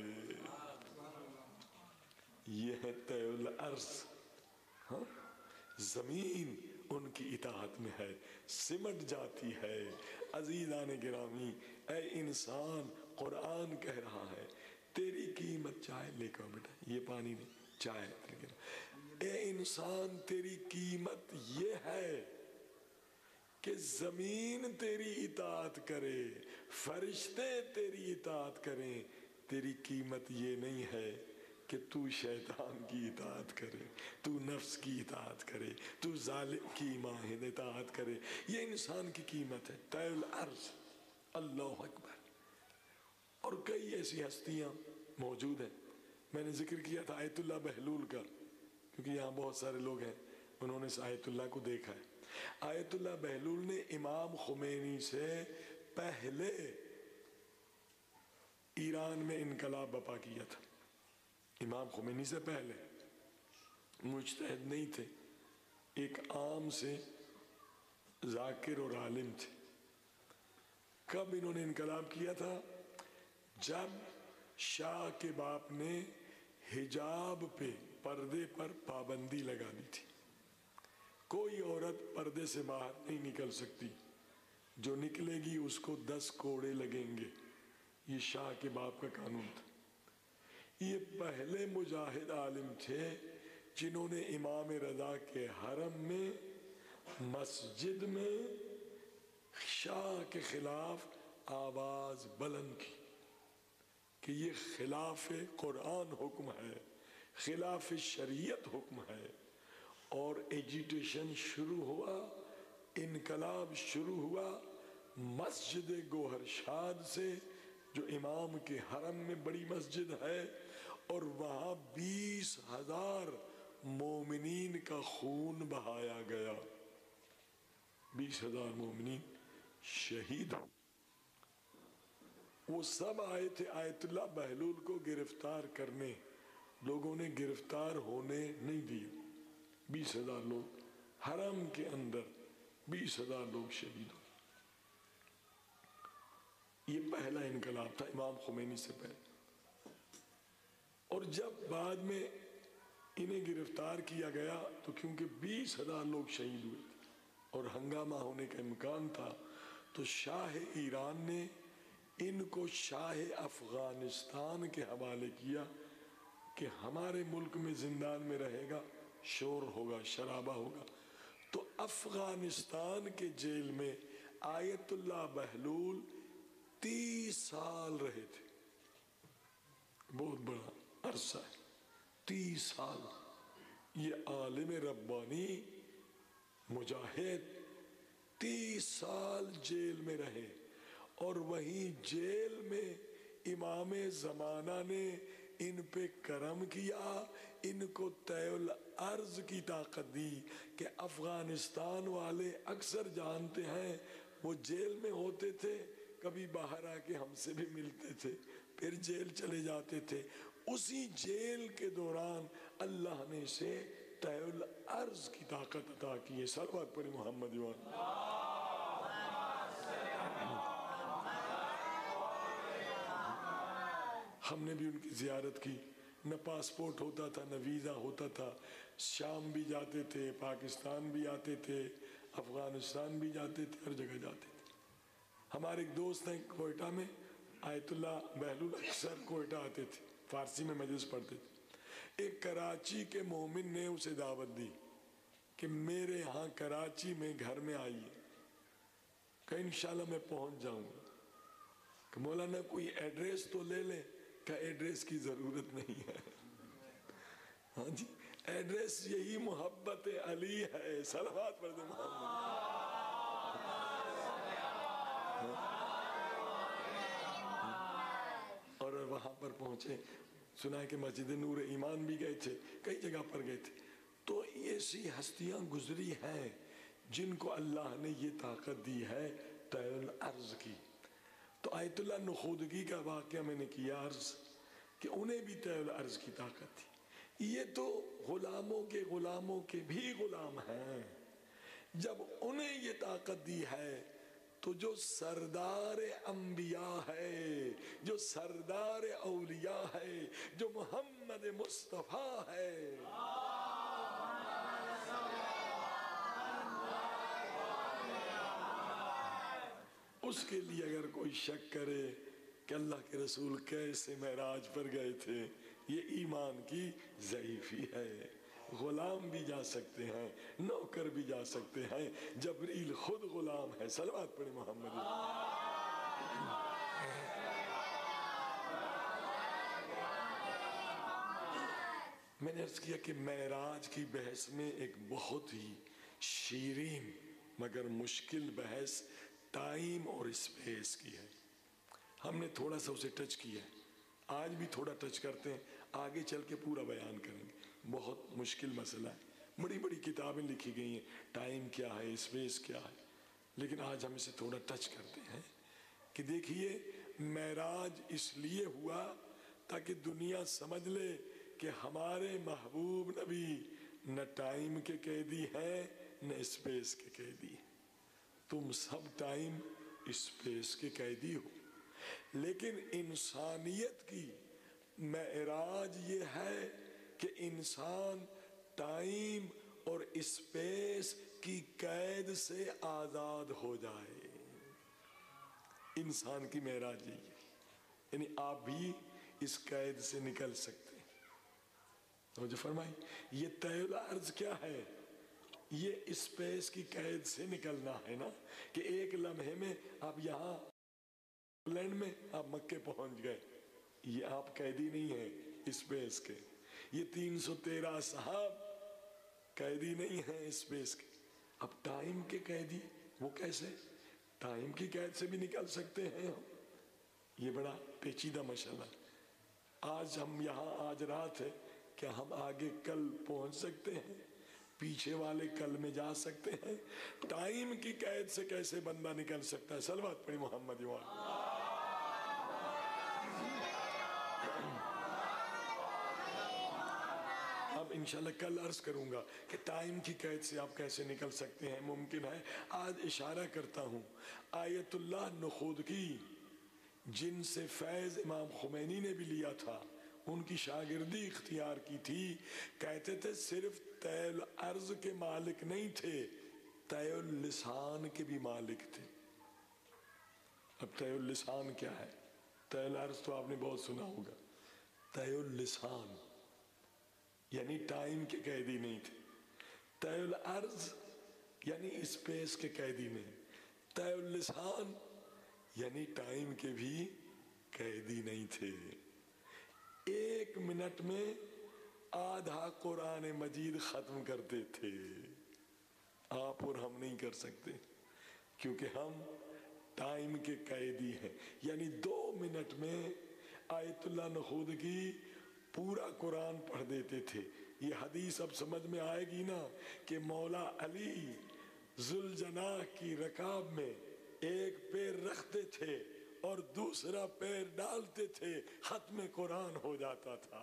S1: یہ ہے طی الارض، ہاں زمین ان کی اطاعت میں ہے، سمٹ جاتی ہے۔ عزیزان گرامی، اے انسان، قرآن کہہ رہا ہے تیری قیمت، چائے لے کر بیٹا، یہ پانی نہیں، چائے، اے انسان تیری قیمت یہ ہے کہ زمین تیری اطاعت کرے، فرشتے تیری اطاعت کریں، تیری قیمت یہ نہیں ہے کہ تو شیطان کی اطاعت کرے، تو نفس کی اطاعت کرے، تو ظالم کی ماہد اطاعت کرے۔ یہ انسان کی قیمت ہے، طی الارض۔ اللہ اکبر۔ اور کئی ایسی ہستیاں موجود ہیں، میں نے ذکر کیا تھا آیت اللہ بہلول کا، کیونکہ یہاں بہت سارے لوگ ہیں انہوں نے اس آیت اللہ کو دیکھا ہے۔ آیت اللہ بہلول نے امام خمینی سے پہلے ایران میں انقلاب برپا کیا تھا، امام خمینی سے پہلے، مجتہد نہیں تھے، ایک عام سے ذاکر اور عالم تھے۔ کب انہوں نے انقلاب کیا تھا؟ جب شاہ کے باپ نے حجاب پہ، پردے پر پابندی لگا دی تھی، کوئی عورت پردے سے باہر نہیں نکل سکتی، جو نکلے گی اس کو 10 کوڑے لگیں گے، یہ شاہ کے باپ کا قانون تھا۔ یہ پہلے مجاہد عالم تھے جنہوں نے امام رضا کے حرم میں، مسجد میں شاہ کے خلاف آواز بلند کی کہ یہ خلاف قرآن حکم ہے، خلاف شریعت حکم ہے، اور ایجیٹیشن شروع ہوا، انقلاب شروع ہوا مسجد گوہر شاد سے، جو امام کے حرم میں بڑی مسجد ہے، اور وہاں 20,000 مومنین کا خون بہایا گیا، 20,000 مومنین شہید ہو۔ وہ سب آئے تھے آیت اللہ بہلول کو گرفتار کرنے، لوگوں نے گرفتار ہونے نہیں دیے، 20,000 لوگ حرم کے اندر، 20,000 لوگ شہید ہوئے۔ یہ پہلا انقلاب تھا امام خمینی سے پہلے۔ اور جب بعد میں انہیں گرفتار کیا گیا تو کیونکہ 20,000 لوگ شہید ہوئے اور ہنگامہ ہونے کا امکان تھا، تو شاہ ایران نے ان کو شاہ افغانستان کے حوالے کیا کہ ہمارے ملک میں زندان میں رہے گا، شور ہوگا، شرابہ ہوگا۔ تو افغانستان کے جیل میں آیت اللہ بہلول 30 سال رہے تھے، बहुत बड़ा अरसा है। 30 साल ये आलिम रब्बानी मुजाहिद 30 साल जेल में रहे, और वहीं जेल में इमाम ज़माना ने इन पे करम किया, इनको तैल अर्ज की ताकत दी कि अफगानिस्तान वाले अक्सर जानते हैं वो जेल में होते थे, कभी बाहर आके हमसे भी मिलते थे, फिर जेल चले जाते थे। उसी जेल के दौरान अल्लाह ने इसे तैल अर्ज की ताकत अता की है। सलवात पढ़ी मोहम्मद वाला। हमने भी उनकी ज़ियारत की। न पासपोर्ट होता था, न वीज़ा होता था। शाम भी जाते थे, पाकिस्तान भी आते थे, अफ़गानिस्तान भी जाते थे, हर जगह जाते थे। हमारे एक दोस्त हैं कोयटा में, आयतुल्ला बहलुल, अक्सर कोयटा आते थे, फ़ारसी में मजलिस पढ़ते थे। एक कराची के मोमिन ने उसे दावत दी कि मेरे यहाँ कराची में घर में आइए, कि इंशाल्लाह मैं पहुँच जाऊँगा। कि मौलाना कोई एड्रेस तो ले लें। का एड्रेस की ज़रूरत नहीं है। हाँ जी, एड्रेस यही मोहब्बत अली है। सलवात पढ़ दे मोहम्मद। और वहाँ पर पहुँचे, सुना है कि मस्जिद नूर ईमान भी गए थे, कई जगह पर गए थे। तो ऐसी हस्तियाँ गुजरी हैं जिनको अल्लाह ने ये ताकत दी है तैल अर्ज की। तो आयतुल्लाह नुखूदगी का वाक़या मैंने किया अर्ज कि उन्हें भी तैल अर्ज की ताकत थी। ये तो गुलामों के भी गुलाम हैं। जब उन्हें ये ताकत दी है तो जो सरदार अंबिया है, जो सरदार औलिया है, जो मोहम्मद मुस्तफ़ा है, उसके लिए अगर कोई शक करे कि अल्लाह के रसूल कैसे मेराज पर गए थे, ये ईमान की ज़ईफ़ी है। गुलाम भी जा सकते हैं, नौकर भी जा सकते हैं, जबरील खुद गुलाम है। सलवात पढ़े मोहम्मद। मैंने अर्ज़ किया कि मेराज की बहस में एक बहुत ही शीरीन मगर मुश्किल बहस टाइम और स्पेस की है। हमने थोड़ा सा उसे टच किया है, आज भी थोड़ा टच करते हैं, आगे चल के पूरा बयान करेंगे। बहुत मुश्किल मसला है, बड़ी बड़ी किताबें लिखी गई हैं टाइम क्या है, स्पेस क्या है, लेकिन आज हम इसे थोड़ा टच करते हैं कि देखिए मेराज इसलिए हुआ ताकि दुनिया समझ ले कि हमारे महबूब नबी न टाइम के कैदी हैं न स्पेस के कैदी हैं। तुम सब टाइम स्पेस के कैदी हो, लेकिन इंसानियत की मेराज ये है कि इंसान टाइम और स्पेस की कैद से आज़ाद हो जाए। इंसान की मेराज यही है, यानी आप भी इस कैद से निकल सकते हैं। तो जो फरमाई ये तैल अर्ज क्या है, ये स्पेस की कैद से निकलना है ना, कि एक लम्हे में आप यहाँ इंग्लैंड में आप मक्के पहुंच गए, ये आप कैदी नहीं है स्पेस के। ये 313 साहब कैदी नहीं है स्पेस के। अब टाइम के कैदी वो कैसे, टाइम की कैद से भी निकल सकते हैं हम, ये बड़ा पेचीदा मसला। आज हम यहाँ आज रात है, क्या हम आगे कल पहुंच सकते हैं, पीछे वाले कल में जा सकते हैं? टाइम की कैद से कैसे बंदा निकल सकता है? सलवात पढ़ी मोहम्मद वाला। अब इंशाल्लाह कल अर्ज करूंगा कि टाइम की कैद से आप कैसे निकल सकते हैं, मुमकिन है। आज इशारा करता हूँ आयतुल्लाह नुखूदगी जिनसे फैज़ इमाम खुमैनी ने भी लिया था, उनकी शागिर्दी इख्तियार की थी। कहते थे सिर्फ तैल अर्ज के मालिक नहीं थे, तैल लिसान के भी मालिक थे। अब तैल लिसान क्या है? तैल अर्ज तो आपने बहुत सुना होगा, तैल लिसान यानी टाइम के कैदी नहीं थे, तैल अर्ज यानी स्पेस के कैदी नहीं, तैल लिसान यानी टाइम के भी कैदी नहीं थे। 1 منٹ میں آدھا قرآن مجید ختم کرتے تھے. آپ اور ہم نہیں کر سکتے کیونکہ ہم ٹائم کے قیدی ہیں. یعنی 2 منٹ میں آیت اللہ نخود کی پورا قرآن پڑھ دیتے تھے. یہ حدیث اب سمجھ میں آئے گی نا کہ مولا علی ذوالجناح کی رکاب میں ایک پیر رکھتے تھے اور دوسرا پیر ڈالتے تھے, ختم قرآن ہو جاتا تھا.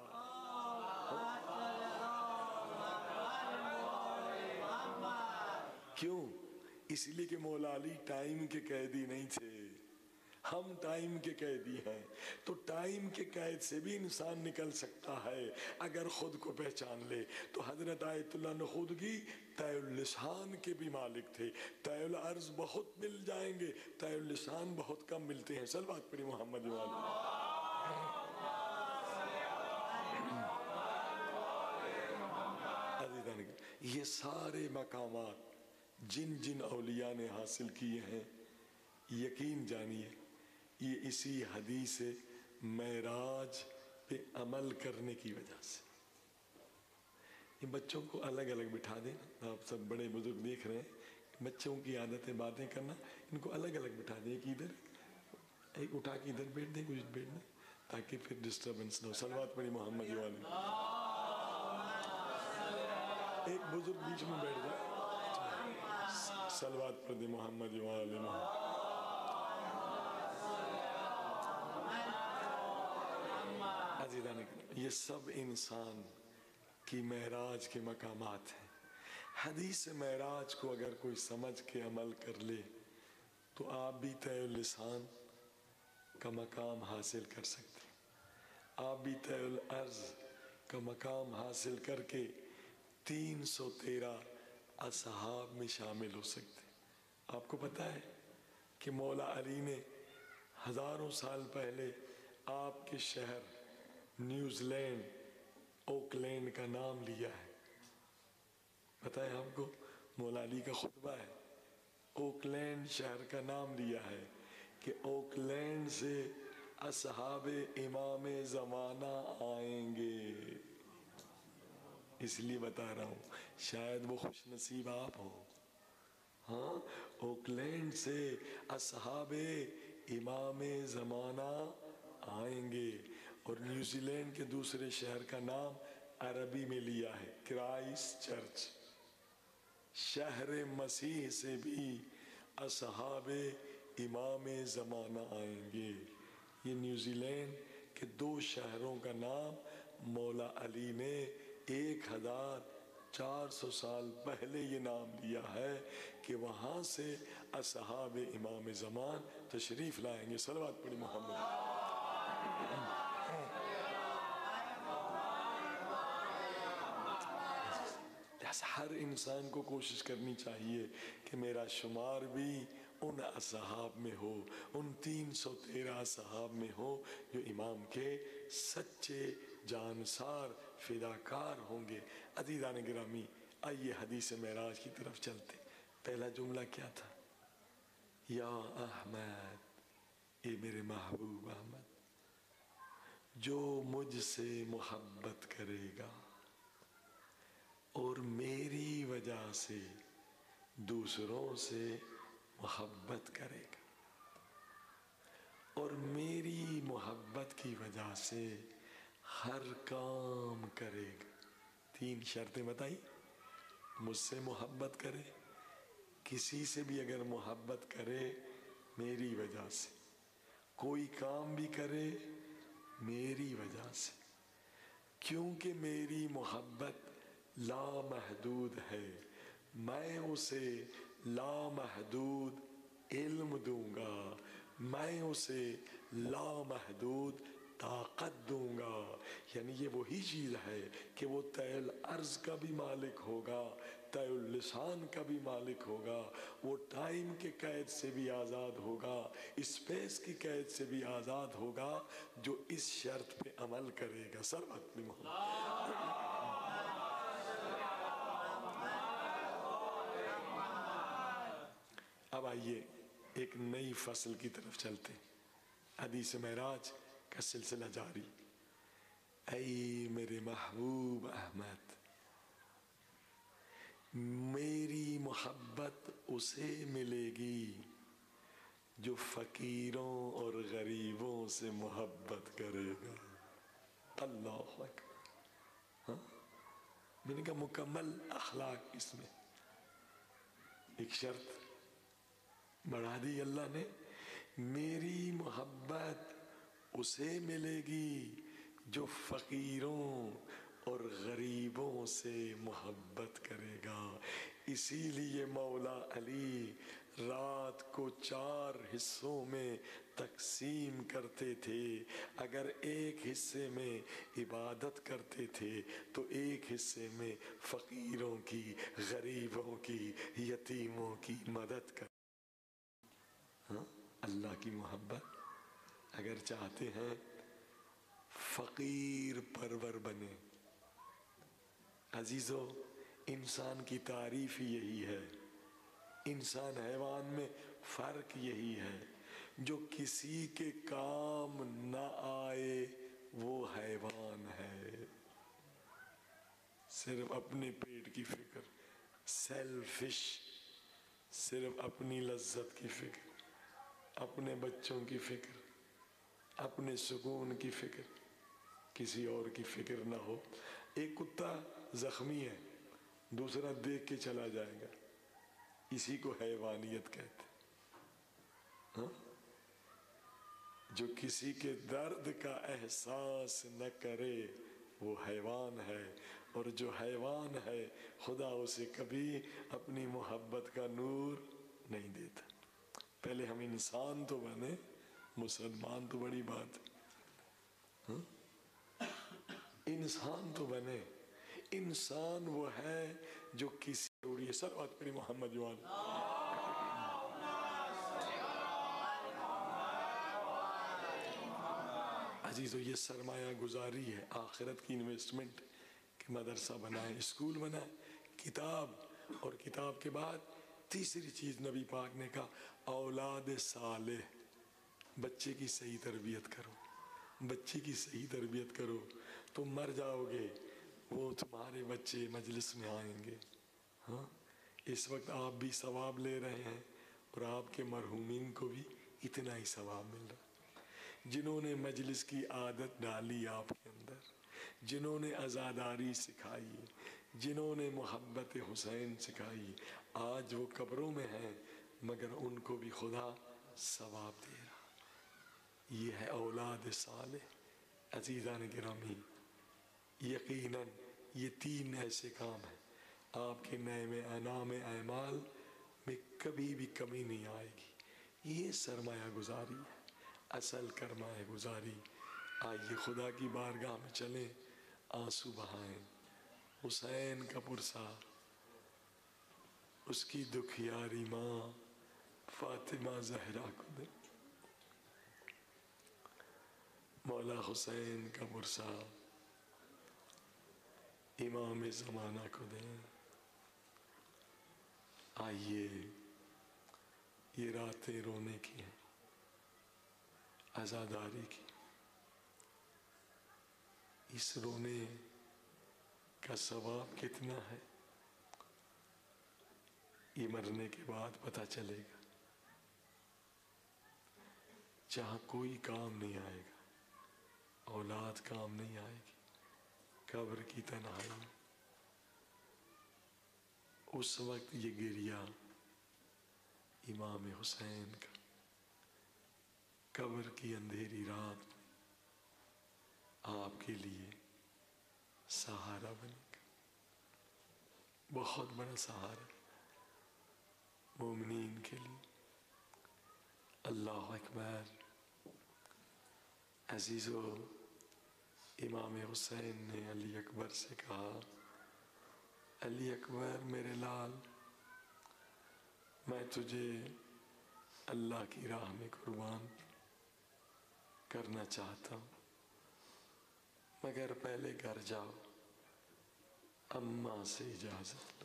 S1: کیوں؟ اس لیے کہ مولا علی ٹائم کے قیدی نہیں تھے, ہم ٹائم کے قیدی ہیں. تو ٹائم کے قید سے بھی انسان نکل سکتا ہے اگر خود کو پہچان لے. تو حضرت آیت اللہ نخودگی طے اللسان کے بھی مالک تھے. طے العرض بہت مل جائیں گے, طے اللسان بہت کم ملتے ہیں. صلوات پڑھی محمد والے. یہ سارے مقامات جن جن اولیاء نے حاصل کیے ہیں, یقین جانیے یہ اسی حدیث معراج پہ عمل کرنے کی وجہ سے. یہ بچوں کو الگ الگ بٹھا دیں. آپ سب بڑے بزرگ دیکھ رہے ہیں, بچوں کی عادت ہے باتیں کرنا, ان کو الگ الگ بٹھا دیں. ایک ادھر, ایک اٹھا کے ادھر بیٹھ دیں, کچھ بیٹھ دیں تاکہ پھر ڈسٹربنس نہ ہو. صلوات پڑھی محمد والے. ایک بزرگ بیچ میں بیٹھ جائے. صلوات پڑھ دیں محمد والے. یہ سب انسان کی معراج کے مقامات ہیں. حدیث معراج کو اگر کوئی سمجھ کے عمل کر لے تو آپ بھی طے اللسان کا مقام حاصل کر سکتے ہیں. آپ بھی طے العرض کا مقام حاصل کر کے 313 اصحاب میں شامل ہو سکتے ہیں. آپ کو پتہ ہے کہ مولا علی نے ہزاروں سال پہلے آپ کے شہر نیوزی لینڈ اوکلینڈ کا نام لیا ہے. پتہ ہے آپ کو, مولا علی کا خطبہ ہے, اوکلینڈ شہر کا نام لیا ہے کہ اوکلینڈ سے اصحاب امام زمانہ آئیں گے. اس لیے بتا رہا ہوں, شاید وہ خوش نصیب آپ ہو. ہاں, اوکلینڈ سے اصحاب امام زمانہ آئیں گے. اور نیوزی لینڈ کے دوسرے شہر کا نام عربی میں لیا ہے کرائسٹ چرچ. شہر مسیح سے بھی اصحاب امام زمانہ آئیں گے. یہ نیوزی لینڈ کے 2 شہروں کا نام مولا علی نے 1400 سال پہلے یہ نام لیا ہے کہ وہاں سے اصحاب امام زمان تشریف لائیں گے. صلوات پڑھی محمد. ہر انسان کو کوشش کرنی چاہیے کہ میرا شمار بھی ان اصحاب میں ہو, ان 313 اصحاب میں ہو جو امام کے سچے جانسار فداکار ہوں گے. عزیزان گرامی, آئیے حدیث معراج کی طرف چلتے. پہلا جملہ کیا تھا؟ یا احمد, اے میرے محبوب احمد, جو مجھ سے محبت کرے گا اور میری وجہ سے دوسروں سے محبت کرے گا اور میری محبت کی وجہ سے ہر کام کرے گا. 3 شرطیں بتائی. مجھ سے محبت کرے, کسی سے بھی اگر محبت کرے میری وجہ سے, کوئی کام بھی کرے میری وجہ سے, کیونکہ میری محبت لامحدود ہے. میں اسے لامحدود علم دوں گا, میں اسے لامحدود طاقت دوں گا. یعنی یہ وہی چیز ہے کہ وہ طے العرض کا بھی مالک ہوگا, طے اللسان کا بھی مالک ہوگا, وہ ٹائم کے قید سے بھی آزاد ہوگا, اسپیس کی قید سے بھی آزاد ہوگا, جو اس شرط پہ عمل کرے گا. صلوات پڑھی محمد. اب آئیے ایک نئی فصل کی طرف چلتے. حدیث معراج کا سلسلہ جاری. اے میرے محبوب احمد، میری محبت اسے ملے گی جو فقیروں اور غریبوں سے محبت کرے گا۔ اللہ اکبر۔ ہاں، میں نے کہا مکمل اخلاق اس میں، ایک شرط بڑھا دی اللہ نے، میری محبت اسے ملے گی جو فقیروں اور غریبوں سے محبت کرے گا۔ اسی لیے مولا علی رات کو 4 حصوں میں تقسیم کرتے تھے، اگر ایک حصے میں عبادت کرتے تھے تو ایک حصے میں فقیروں کی، غریبوں کی، یتیموں کی مدد کر۔ ہاں، اللہ کی محبت اگر چاہتے ہیں فقیر پرور بنے۔ عزیزو، انسان کی تعریف یہی ہے، انسان حیوان میں فرق یہی ہے، جو کسی کے کام نہ آئے وہ حیوان ہے، صرف اپنے پیٹ کی فکر، سیلفش، صرف اپنی لذت کی فکر، اپنے بچوں کی فکر، اپنے سکون کی فکر، کسی اور کی فکر نہ ہو۔ ایک کتا زخمی ہے، دوسرا دیکھ کے چلا جائے گا، اسی کو حیوانیت کہتے ہیں۔ ہاں؟ جو کسی کے درد کا احساس نہ کرے وہ حیوان ہے، اور جو حیوان ہے خدا اسے کبھی اپنی محبت کا نور نہیں دیتا۔ پہلے ہم انسان تو بنے، مسلمان تو بڑی بات ہے۔ ہاں؟ انسان تو بنے، انسان وہ ہے جو کسی اڑیے سروات پری محمد جوان۔ عزیزو، یہ سرمایہ گزاری ہے، آخرت کی انویسٹمنٹ، کہ مدرسہ بنائیں، اسکول بنائیں، کتاب، اور کتاب کے بعد تیسری چیز نبی پاک نے کہا اولاد صالح، بچے کی صحیح تربیت کرو، بچے کی صحیح تربیت کرو، تم مر جاؤ گے وہ تمہارے بچے مجلس میں آئیں گے۔ ہاں، اس وقت آپ بھی ثواب لے رہے ہیں اور آپ کے مرحومین کو بھی اتنا ہی ثواب مل رہا ہے۔ جنہوں نے مجلس کی عادت ڈالی آپ کے اندر، جنہوں نے عزاداری سکھائی، جنہوں نے محبت حسین سکھائی، آج وہ قبروں میں ہیں مگر ان کو بھی خدا ثواب دے رہا۔ یہ ہے اولاد صالح۔ عزیزان گرامی، یقیناً یہ 3 ایسے کام ہیں آپ کے نام اعمال میں کبھی بھی کمی نہیں آئے گی۔ یہ سرمایہ گزاری ہے، اصل سرمایہ گزاری۔ آئیے خدا کی بارگاہ میں چلیں، آنسو بہائیں، حسین کا پرسا، اس کی دکھیاری ماں فاطمہ زہرا کو دیں، مولا حسین کا پرسا امام زمانہ کو دیں۔ آئیے، یہ راتیں رونے کی ہیں، عزاداری کی۔ اس رونے کا ثواب کتنا ہے یہ مرنے کے بعد پتہ چلے گا۔ جہاں کوئی کام نہیں آئے گا، اولاد کام نہیں آئے گی، قبر کی تنہائی، اس وقت یہ گریہ امام حسین کا قبر کی اندھیری رات میں آپ کے لیے سہارا بنے گا، بہت بڑا سہارا مومنین کے لیے۔ اللہ اکبر۔ عزیزو، امام حسین نے علی اکبر سے کہا علی اکبر میرے لال، میں تجھے اللہ کی راہ میں قربان کرنا چاہتا ہوں، مگر پہلے گھر جاؤ، اماں سے اجازت لو،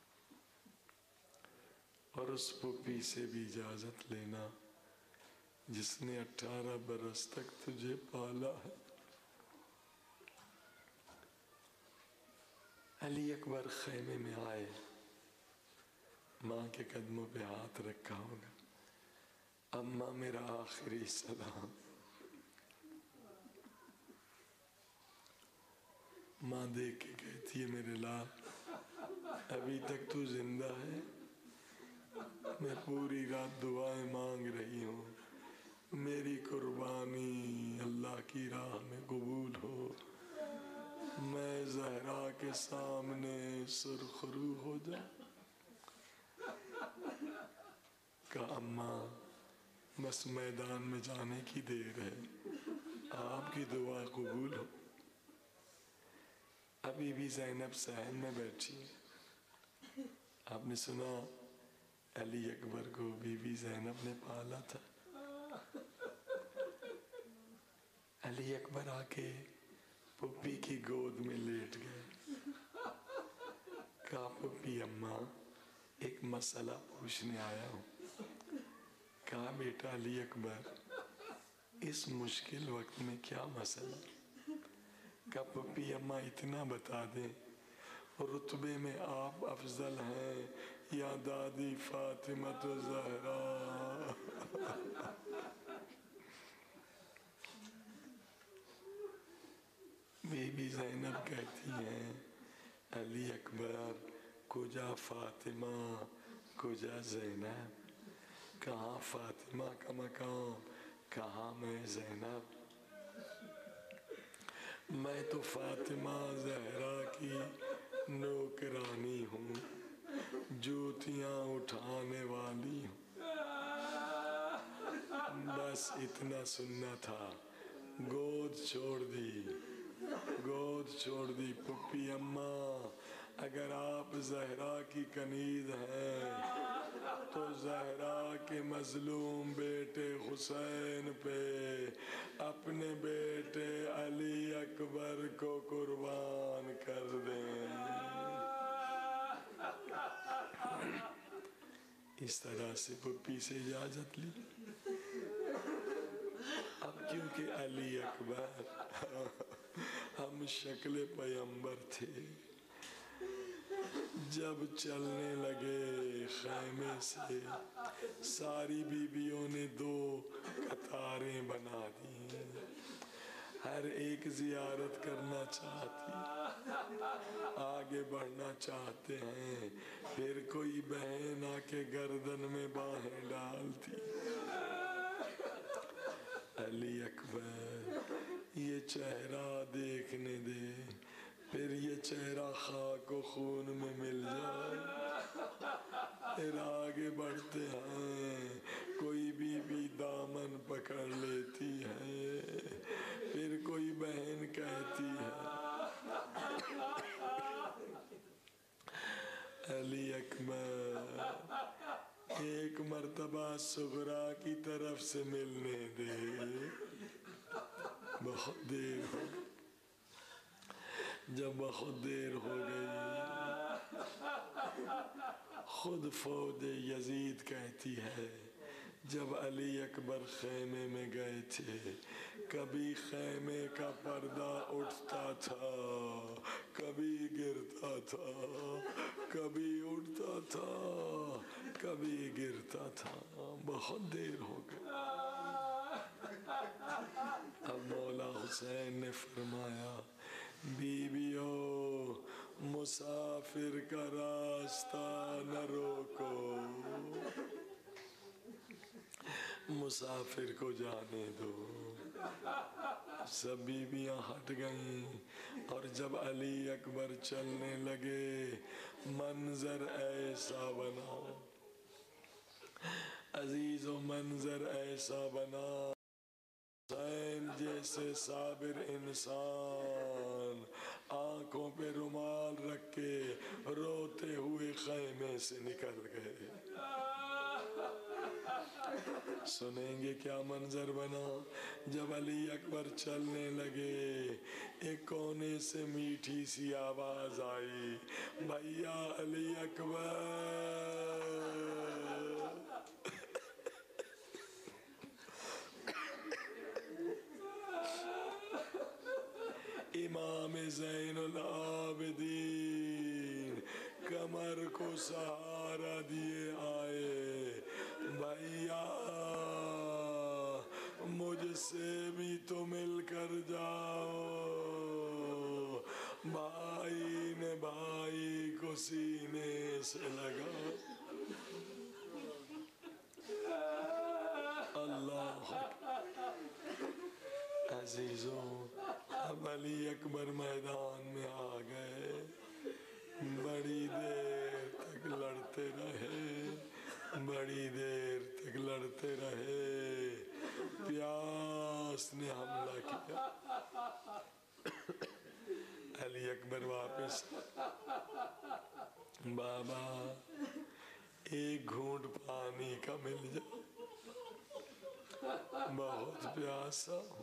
S1: اور اس پھوپھی سے بھی اجازت لینا جس نے 18 برس تک تجھے پالا ہے۔ علی اکبر خیمے میں آئے، ماں کے قدموں پہ ہاتھ رکھا ہوگا، اماں میرا آخری سلام۔ ماں دیکھ کے کہتی ہے میرے لال ابھی تک تو زندہ ہے، میں پوری رات دعائیں مانگ رہی ہوں، میری قربانی اللہ کی راہ میں قبول ہو، میں زہرا کے سامنے سرخرو ہو جاؤں۔ کہا اماں بس میدان میں جانے کی دیر ہے، آپ کی دعا قبول ہو۔ ابھی بھی زینب صحن میں بیٹھی ہے۔ آپ نے سنا علی اکبر کو بی بی زینب نے پالا تھا۔ علی اکبر آ کے پھپھی کی گود میں لیٹ گئے۔ کہا پھپھی اماں ایک مسئلہ پوچھنے آیا ہوں۔ کہا بیٹا علی اکبر اس مشکل وقت میں کیا مسئلہ؟ کہا پھپھی اماں اتنا بتا دیں رتبے میں آپ افضل ہیں یا دادی فاطمہ زہرا؟ بی بی زینب کہتی ہیں علی اکبر کجا فاطمہ کجا زینب، کہاں فاطمہ کا مقام کہاں میں زینب، میں تو فاطمہ زہرا کی نوکرانی ہوں، جوتیاں اٹھانے والی ہوں۔ بس اتنا سننا تھا، گود چھوڑ دی، گود چھوڑ دی۔ پھپھی اماں اگر آپ زہرا کی کنیز ہیں تو زہرا کے مظلوم بیٹے حسین پہ اپنے بیٹے علی اکبر کو قربان کر دیں۔ اس طرح سے پھپھی سے اجازت لی۔ اب کیونکہ علی اکبر ہم شکل پیغمبر تھے، جب چلنے لگے خیمے سے ساری بیویوں نے دو قطاریں بنا دی، ہر ایک زیارت کرنا چاہتی، آگے بڑھنا چاہتے ہیں، پھر کوئی بہن آ کے گردن میں باہیں ڈالتی۔ علی اکبر یہ چہرہ دیکھنے دے، پھر یہ چہرہ خاک و خون میں مل جائے، پھر آگے بڑھتے ہیں، کوئی بی دامن پکڑ لیتی ہے، پھر کوئی بہن کہتی ہے۔ علی اکبر ایک مرتبہ صغرا کی طرف سے ملنے دے، بہت دیر ہو گئی۔ جب بہت دیر ہو گئی خود فوج یزید کہتی ہے جب علی اکبر خیمے میں گئے تھے کبھی خیمے کا پردہ اٹھتا تھا کبھی گرتا تھا، کبھی اٹھتا تھا کبھی گرتا تھا، بہت دیر ہو گئی۔ اب مولا حسین نے فرمایا بیویو مسافر کا راستہ نہ روکو، مسافر کو جانے دو۔ سب بیویاں ہٹ گئیں اور جب علی اکبر چلنے لگے منظر ایسا بنا عزیزو، منظر ایسا بنا حسین جیسے صابر انسان آنکھوں پہ رومال رکھ کے روتے ہوئے خیمے سے نکل گئے۔ سنیں گے کیا منظر بنا جب علی اکبر چلنے لگے، ایک کونے سے میٹھی سی آواز آئی، بھیا علی اکبر۔ امام زین العابدین कमर को सहारा दिए आए, भैया मुझसे भी तो मिलकर जाओ। भाई ने भाई को सीने से लगा। अल्लाह अजीजों, अब अली अकबर मैदान में आ गए। बड़ी देर तक लड़ते रहे, बड़ी देर तक लड़ते रहे। प्यास ने हमला किया। अली अकबर वापस, बाबा एक घूंट पानी का मिल जाए, बहुत प्यासा हूँ।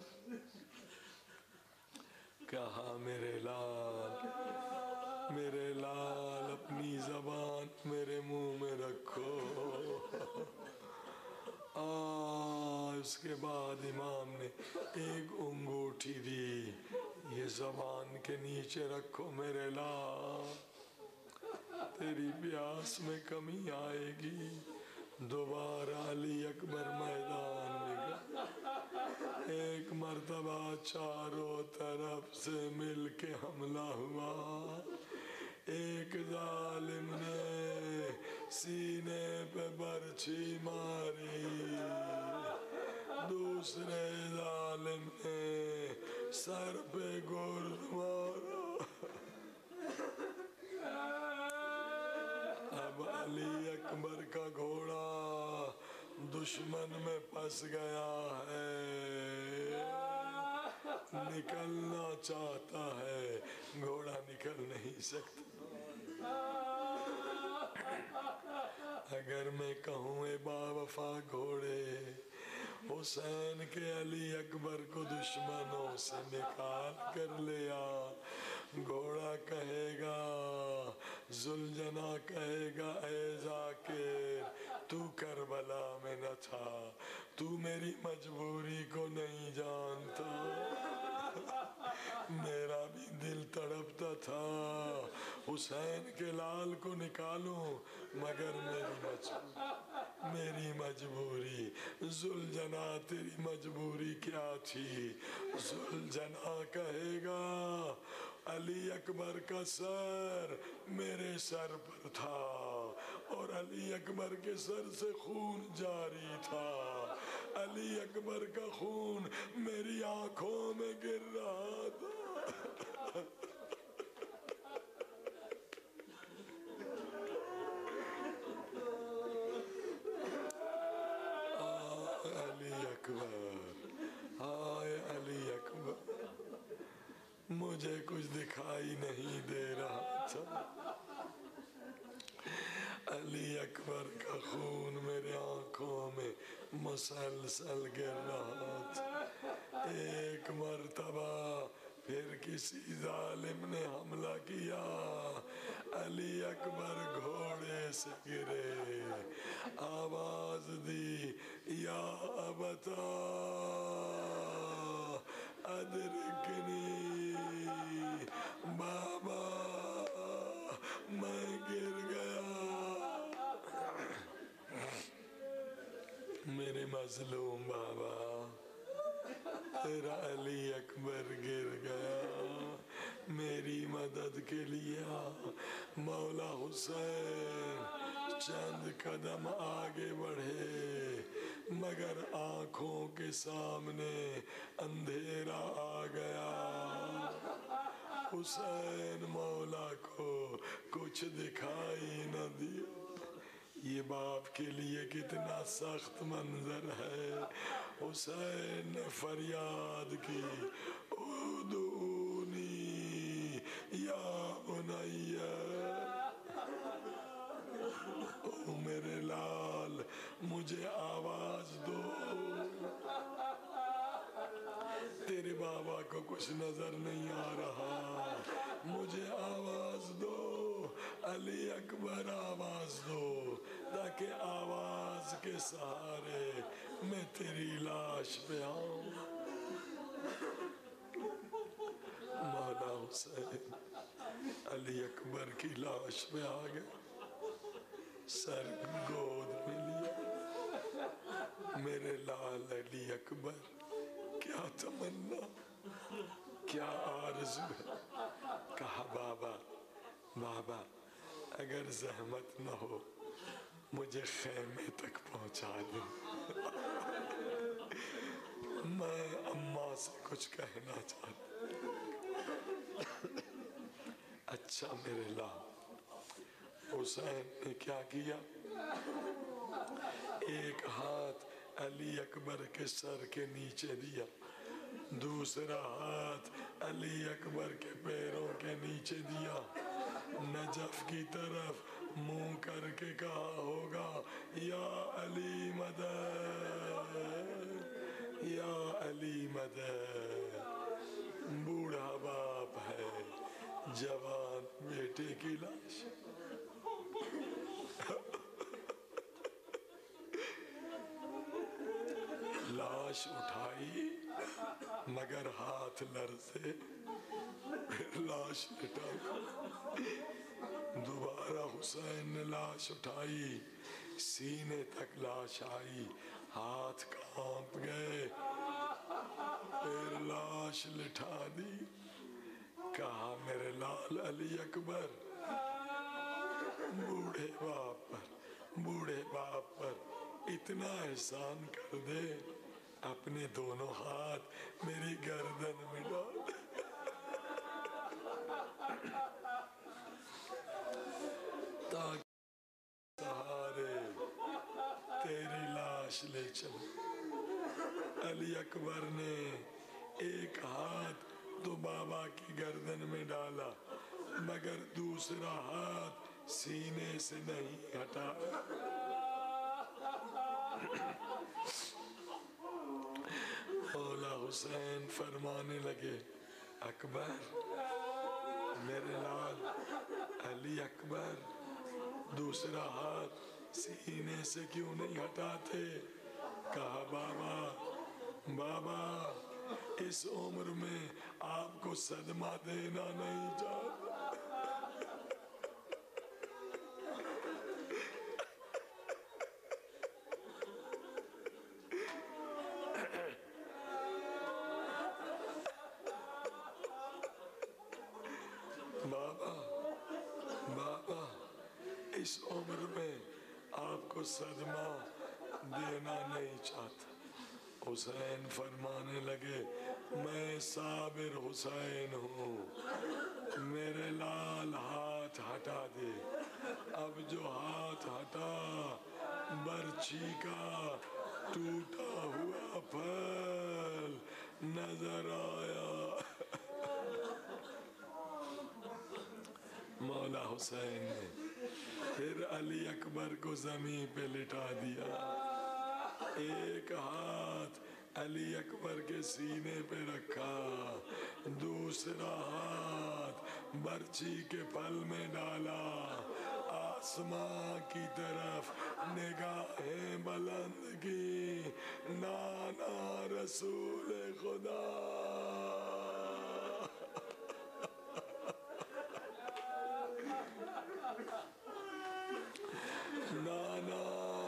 S1: कहा मेरे लाल अपनी जबान मेरे मुंह में रखो। उसके बाद इमाम ने एक अंगूठी दी, ये जबान के नीचे रखो मेरे लाल, तेरी प्यास में कमी आएगी। दोबारा अली अकबर मैदान में गए। एक मर्तबा चारों तरफ से मिलके हमला हुआ। एक जालिम ने सीने पे बरछी मारी, दूसरे जालिम ने सर पे गुर्द मारा। अब अली अकबर का घोड़ा दुश्मन में फंस गया है, निकलना चाहता है, घोड़ा निकल नहीं सकता। अगर मैं कहूँ ए बावफा घोड़े, हुसैन के अली अकबर को दुश्मनों से निकाल कर ले आ, घोड़ा कहेगा, जुलझना कहेगा, ए जाकिर तू करबला में न था, तू मेरी मजबूरी को नहीं जानता। मेरा भी दिल तड़पता था हुसैन के लाल को निकालूं, मगर मेरी मजबूरी। जुलझना तेरी मजबूरी क्या थी? जुलझना कहेगा अली अकबर का सर मेरे सर पर था और अली अकबर के सर से खून जारी था, अली अकबर का खून मेरी आंखों में गिर रहा था। अली अकबर, हाय अली अकबर, मुझे कुछ दिखाई नहीं दे रहा था। अली अकबर का खून मेरे आंखों में मुसलसल गिर रहा था। एक मर्तबा फिर किसी जालिम ने हमला किया, अली अकबर घोड़े से गिरे, आवाज दी, या अबता अदरिकनी, बाबा मैं गिर गया, मेरे मजलूम बाबा, तेरा अली अकबर गिर गया, मेरी मदद के लिए मौला हुसैन चंद कदम आगे बढ़े, मगर आंखों के सामने अंधेरा आ गया। हुसैन मौला को कुछ दिखाई न दिया। ये बाप के लिए कितना सख्त मंजर है। हुसैन ने फरियाद की, उदूनी या बुनैया, ओ मेरे लाल मुझे आवाज दो। तेरे बाबा को कुछ नजर नहीं आ रहा, मुझे आवाज दो, अली अकबर आवाज दो, ताकि आवाज के सहारे मैं तेरी लाश पे आऊं। मौला हुसैन علی اکبر کی لاش پہ آ گئے، سر گود میں لیا، میرے لال علی اکبر، کیا تمنا، کیا آرزو ہے؟ کہا بابا بابا اگر زحمت نہ ہو مجھے خیمے تک پہنچا دیں، میں اماں سے کچھ کہنا چاہتا۔ اچھا میرے لال، حسین نے کیا کیا؟ ایک ہاتھ علی اکبر کے سر کے نیچے دیا، دوسرا ہاتھ علی اکبر کے پیروں کے نیچے دیا، نجف کی طرف منہ کر کے کہا ہوگا یا علی مدد، یا علی مدد۔ بوڑھا باپ ہے، جوان بیٹے کی لاش، لاش اٹھائی مگر ہاتھ لرزے، پھر لاش لٹائی، دوبارہ حسین نے لاش اٹھائی، سینے تک لاش آئی، ہاتھ کانپ گئے، پھر لاش لٹا دی، کہا میرے لال علی اکبر، بوڑھے باپ پر اتنا احسان کر دے، اپنے دونوں ہاتھ میری گردن میں ڈال، تاکہ سہارے تیری لاش لے چلوں۔ علی اکبر نے ایک ہاتھ تو بابا کی گردن میں ڈالا مگر دوسرا ہاتھ سینے سے نہیں ہٹا۔ مولا حسین فرمانے لگے، اکبر، میرے لال علی اکبر، دوسرا ہاتھ سینے سے کیوں نہیں ہٹاتے؟ کہا بابا اس عمر میں آپ کو صدمہ دینا نہیں چاہتا، بابا اس عمر میں آپ کو صدمہ دینا نہیں چاہتا۔ حسین فرمانے لگے، میں صابر حسین ہوں، میرے لال ہاتھ ہٹا دے۔ اب جو ہاتھ ہٹا، برچھی کا ٹوٹا ہوا پھل نظر آیا۔ مولا حسین نے پھر علی اکبر کو زمین پہ لٹا دیا، ایک ہاتھ علی اکبر کے سینے پہ رکھا، دوسرا ہاتھ برچھی کے پھل میں ڈالا، آسمان کی طرف نگاہیں بلند کی، نانا رسول خدا، نانا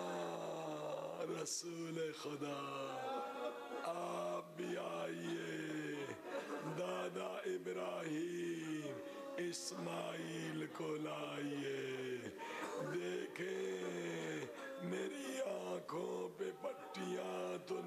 S1: رسول خدا، آپ بھی آئیے، دادا ابراہیم اسماعیل کو لائیے، دیکھیں میری آنکھوں پہ پٹیاں تو